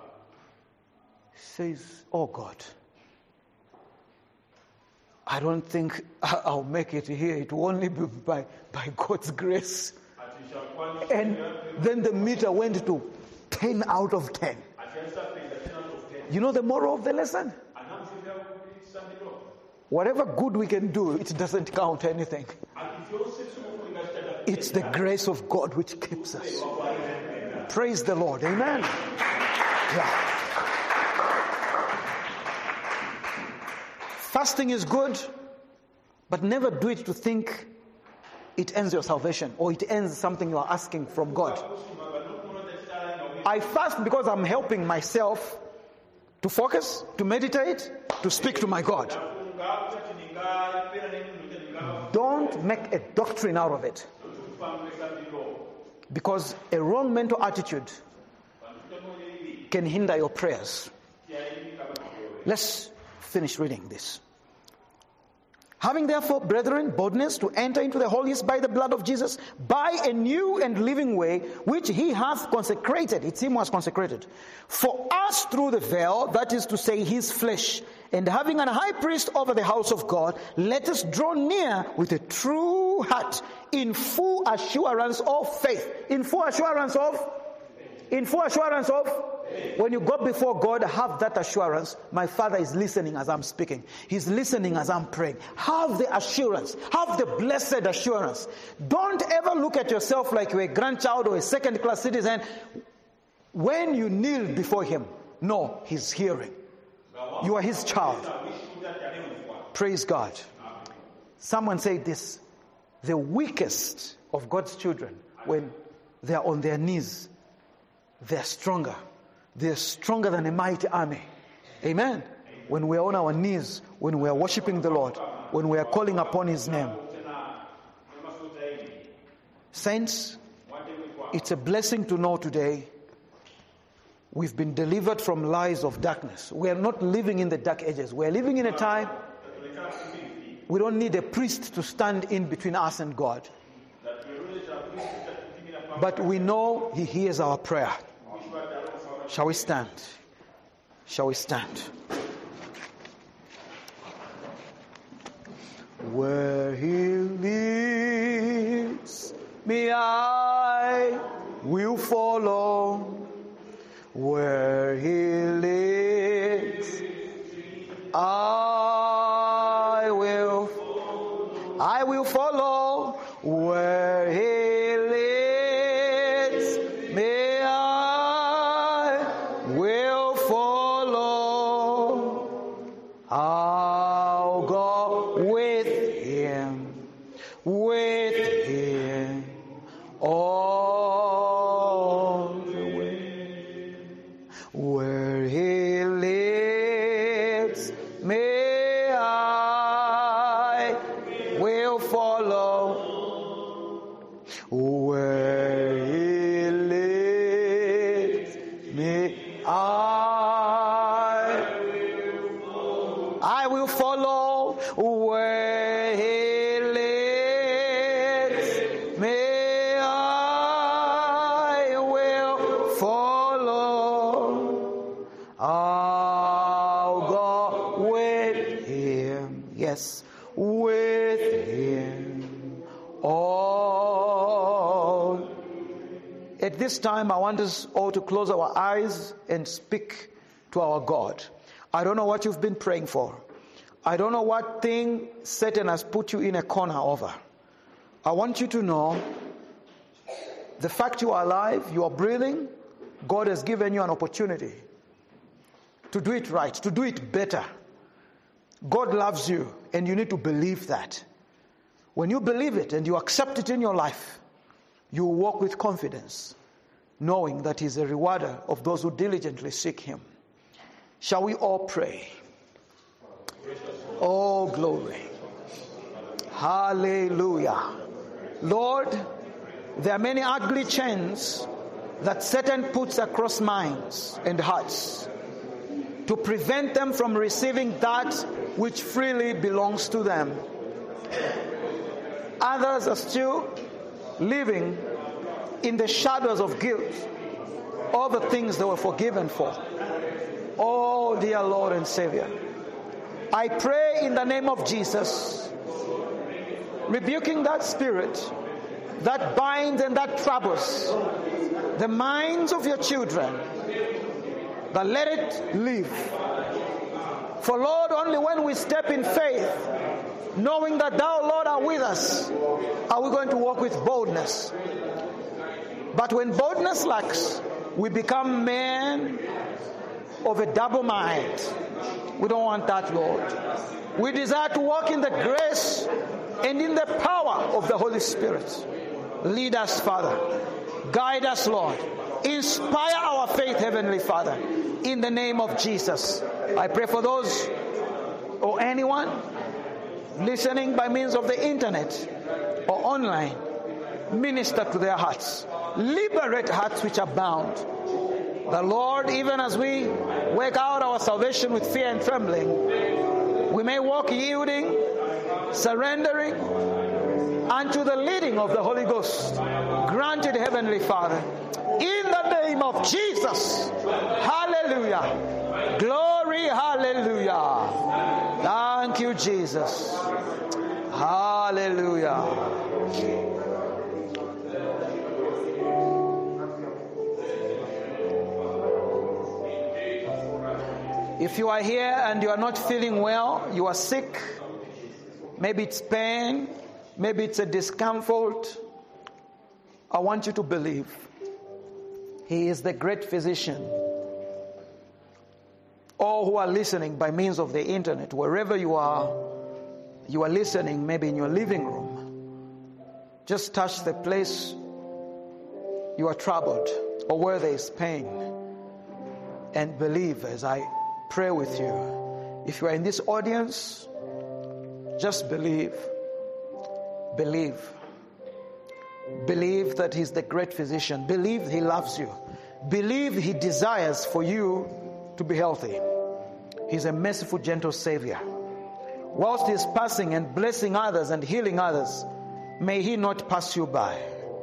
says, oh God, I don't think I'll make it here. It will only be by, by God's grace. And then the meter went to ten out of ten. You know the moral of the lesson? Whatever good we can do, it doesn't count anything. It's the grace of God which keeps us. Praise the Lord. Amen. Yeah. Fasting is good, but never do it to think it ends your salvation or it ends something you are asking from God. I fast because I'm helping myself to focus, to meditate, to speak to my God. Don't make a doctrine out of it. Because a wrong mental attitude can hinder your prayers. Let's finish reading this. Having therefore, brethren, boldness to enter into the holiest by the blood of Jesus, by a new and living way, which he hath consecrated, it's him who has consecrated, for us through the veil, that is to say, his flesh, and having an high priest over the house of God, let us draw near with a true heart, in full assurance of faith. In full assurance of? In full assurance of? When you go before God, have that assurance. My Father is listening as I'm speaking. He's listening as I'm praying. Have the assurance. Have the blessed assurance. Don't ever look at yourself like you're a grandchild or a second-class citizen. When you kneel before him, no, he's hearing. You are his child. Praise God. Someone said this. The weakest of God's children, when they are on their knees, they are stronger. They are stronger than a mighty army. Amen. When we are on our knees, when we are worshiping the Lord, when we are calling upon his name. Saints, it's a blessing to know today we've been delivered from lies of darkness. We are not living in the dark ages. We are living in a time we don't need a priest to stand in between us and God. But we know he hears our prayer. Shall we stand? Shall we stand? Where he leads me, I will follow. Where he leads, I will, I will follow. Where he leads me, I will follow. I'll go with him, with him all the way. Where he leads me, I will follow. Where he leads me, I, I will follow. Where he leads me, I will follow. I'll go with him. Yes, with him. All. At this time, I want us all to close our eyes and speak to our God. I don't know what you've been praying for. I don't know what thing Satan has put you in a corner over. I want you to know the fact you are alive, you are breathing, God has given you an opportunity to do it right, to do it better. God loves you, and you need to believe that. When you believe it and you accept it in your life, you will walk with confidence, knowing that He's a rewarder of those who diligently seek Him. Shall we all pray? Oh, glory. Hallelujah. Lord, there are many ugly chains that Satan puts across minds and hearts to prevent them from receiving that which freely belongs to them. Others are still living in the shadows of guilt, all the things they were forgiven for. Oh, dear Lord and Savior, I pray in the name of Jesus, rebuking that spirit that binds and that troubles the minds of your children, that let it live. For Lord, only when we step in faith, knowing that thou, Lord, are with us, are we going to walk with boldness. But when boldness lacks, we become men of a double mind. We don't want that, Lord. We desire to walk in the grace and in the power of the Holy Spirit. Lead us, Father. Guide us, Lord. Inspire our faith, Heavenly Father. In the name of Jesus. I pray for those or anyone listening by means of the internet or online. Minister to their hearts. Liberate hearts which are bound. The Lord, even as we work out our salvation with fear and trembling, we may walk yielding, surrendering unto the leading of the Holy Ghost. Granted, Heavenly Father, in the name of Jesus. Hallelujah. Glory, hallelujah. Thank you, Jesus. Hallelujah. If you are here and you are not feeling well, you are sick, maybe it's pain, maybe it's a discomfort, I want you to believe He is the great physician. All who are listening by means of the internet, wherever you are, you are listening, maybe in your living room, just touch the place you are troubled or where there is pain and believe as I pray with you. If you are in this audience, just believe. Believe. Believe that He's the great physician. Believe He loves you. Believe He desires for you to be healthy. He's a merciful, gentle Savior. Whilst He's passing and blessing others and healing others, may He not pass you by.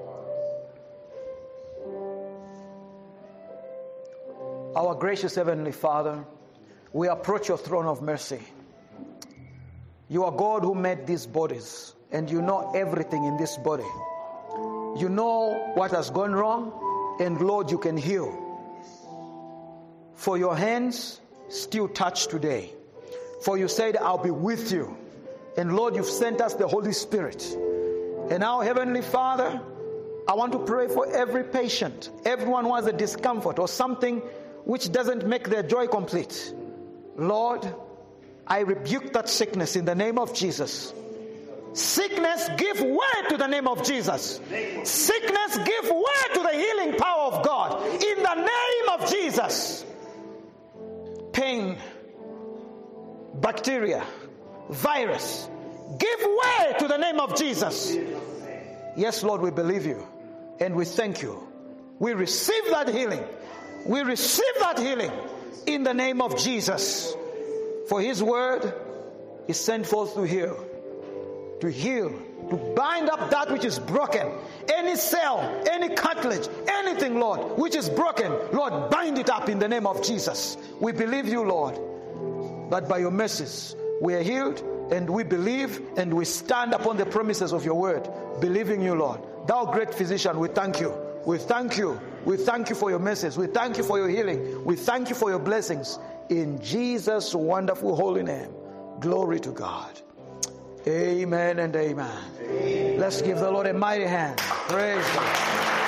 Our gracious Heavenly Father, we approach your throne of mercy. You are God who made these bodies, and you know everything in this body. You know what has gone wrong, and Lord, you can heal. For your hands still touch today. For you said, I'll be with you. And Lord, you've sent us the Holy Spirit. And now, Heavenly Father, I want to pray for every patient, everyone who has a discomfort or something which doesn't make their joy complete. Lord, I rebuke that sickness in the name of Jesus. Sickness, give way to the name of Jesus. Sickness, give way to the healing power of God in the name of Jesus. Pain, bacteria, virus, give way to the name of Jesus. Yes, Lord, we believe you and we thank you. We receive that healing. We receive that healing in the name of Jesus. For his word is sent forth to heal, to heal, to bind up that which is broken. Any cell, any cartilage, anything, Lord, which is broken, Lord, bind it up in the name of Jesus. We believe you, Lord, that by your mercies we are healed, and we believe and we stand upon the promises of your word, believing you, Lord. Thou great physician, we thank you. We thank you. We thank you for your message. We thank you for your healing. We thank you for your blessings. In Jesus' wonderful holy name. Glory to God. Amen and amen. Amen. Let's give the Lord a mighty hand. Praise God.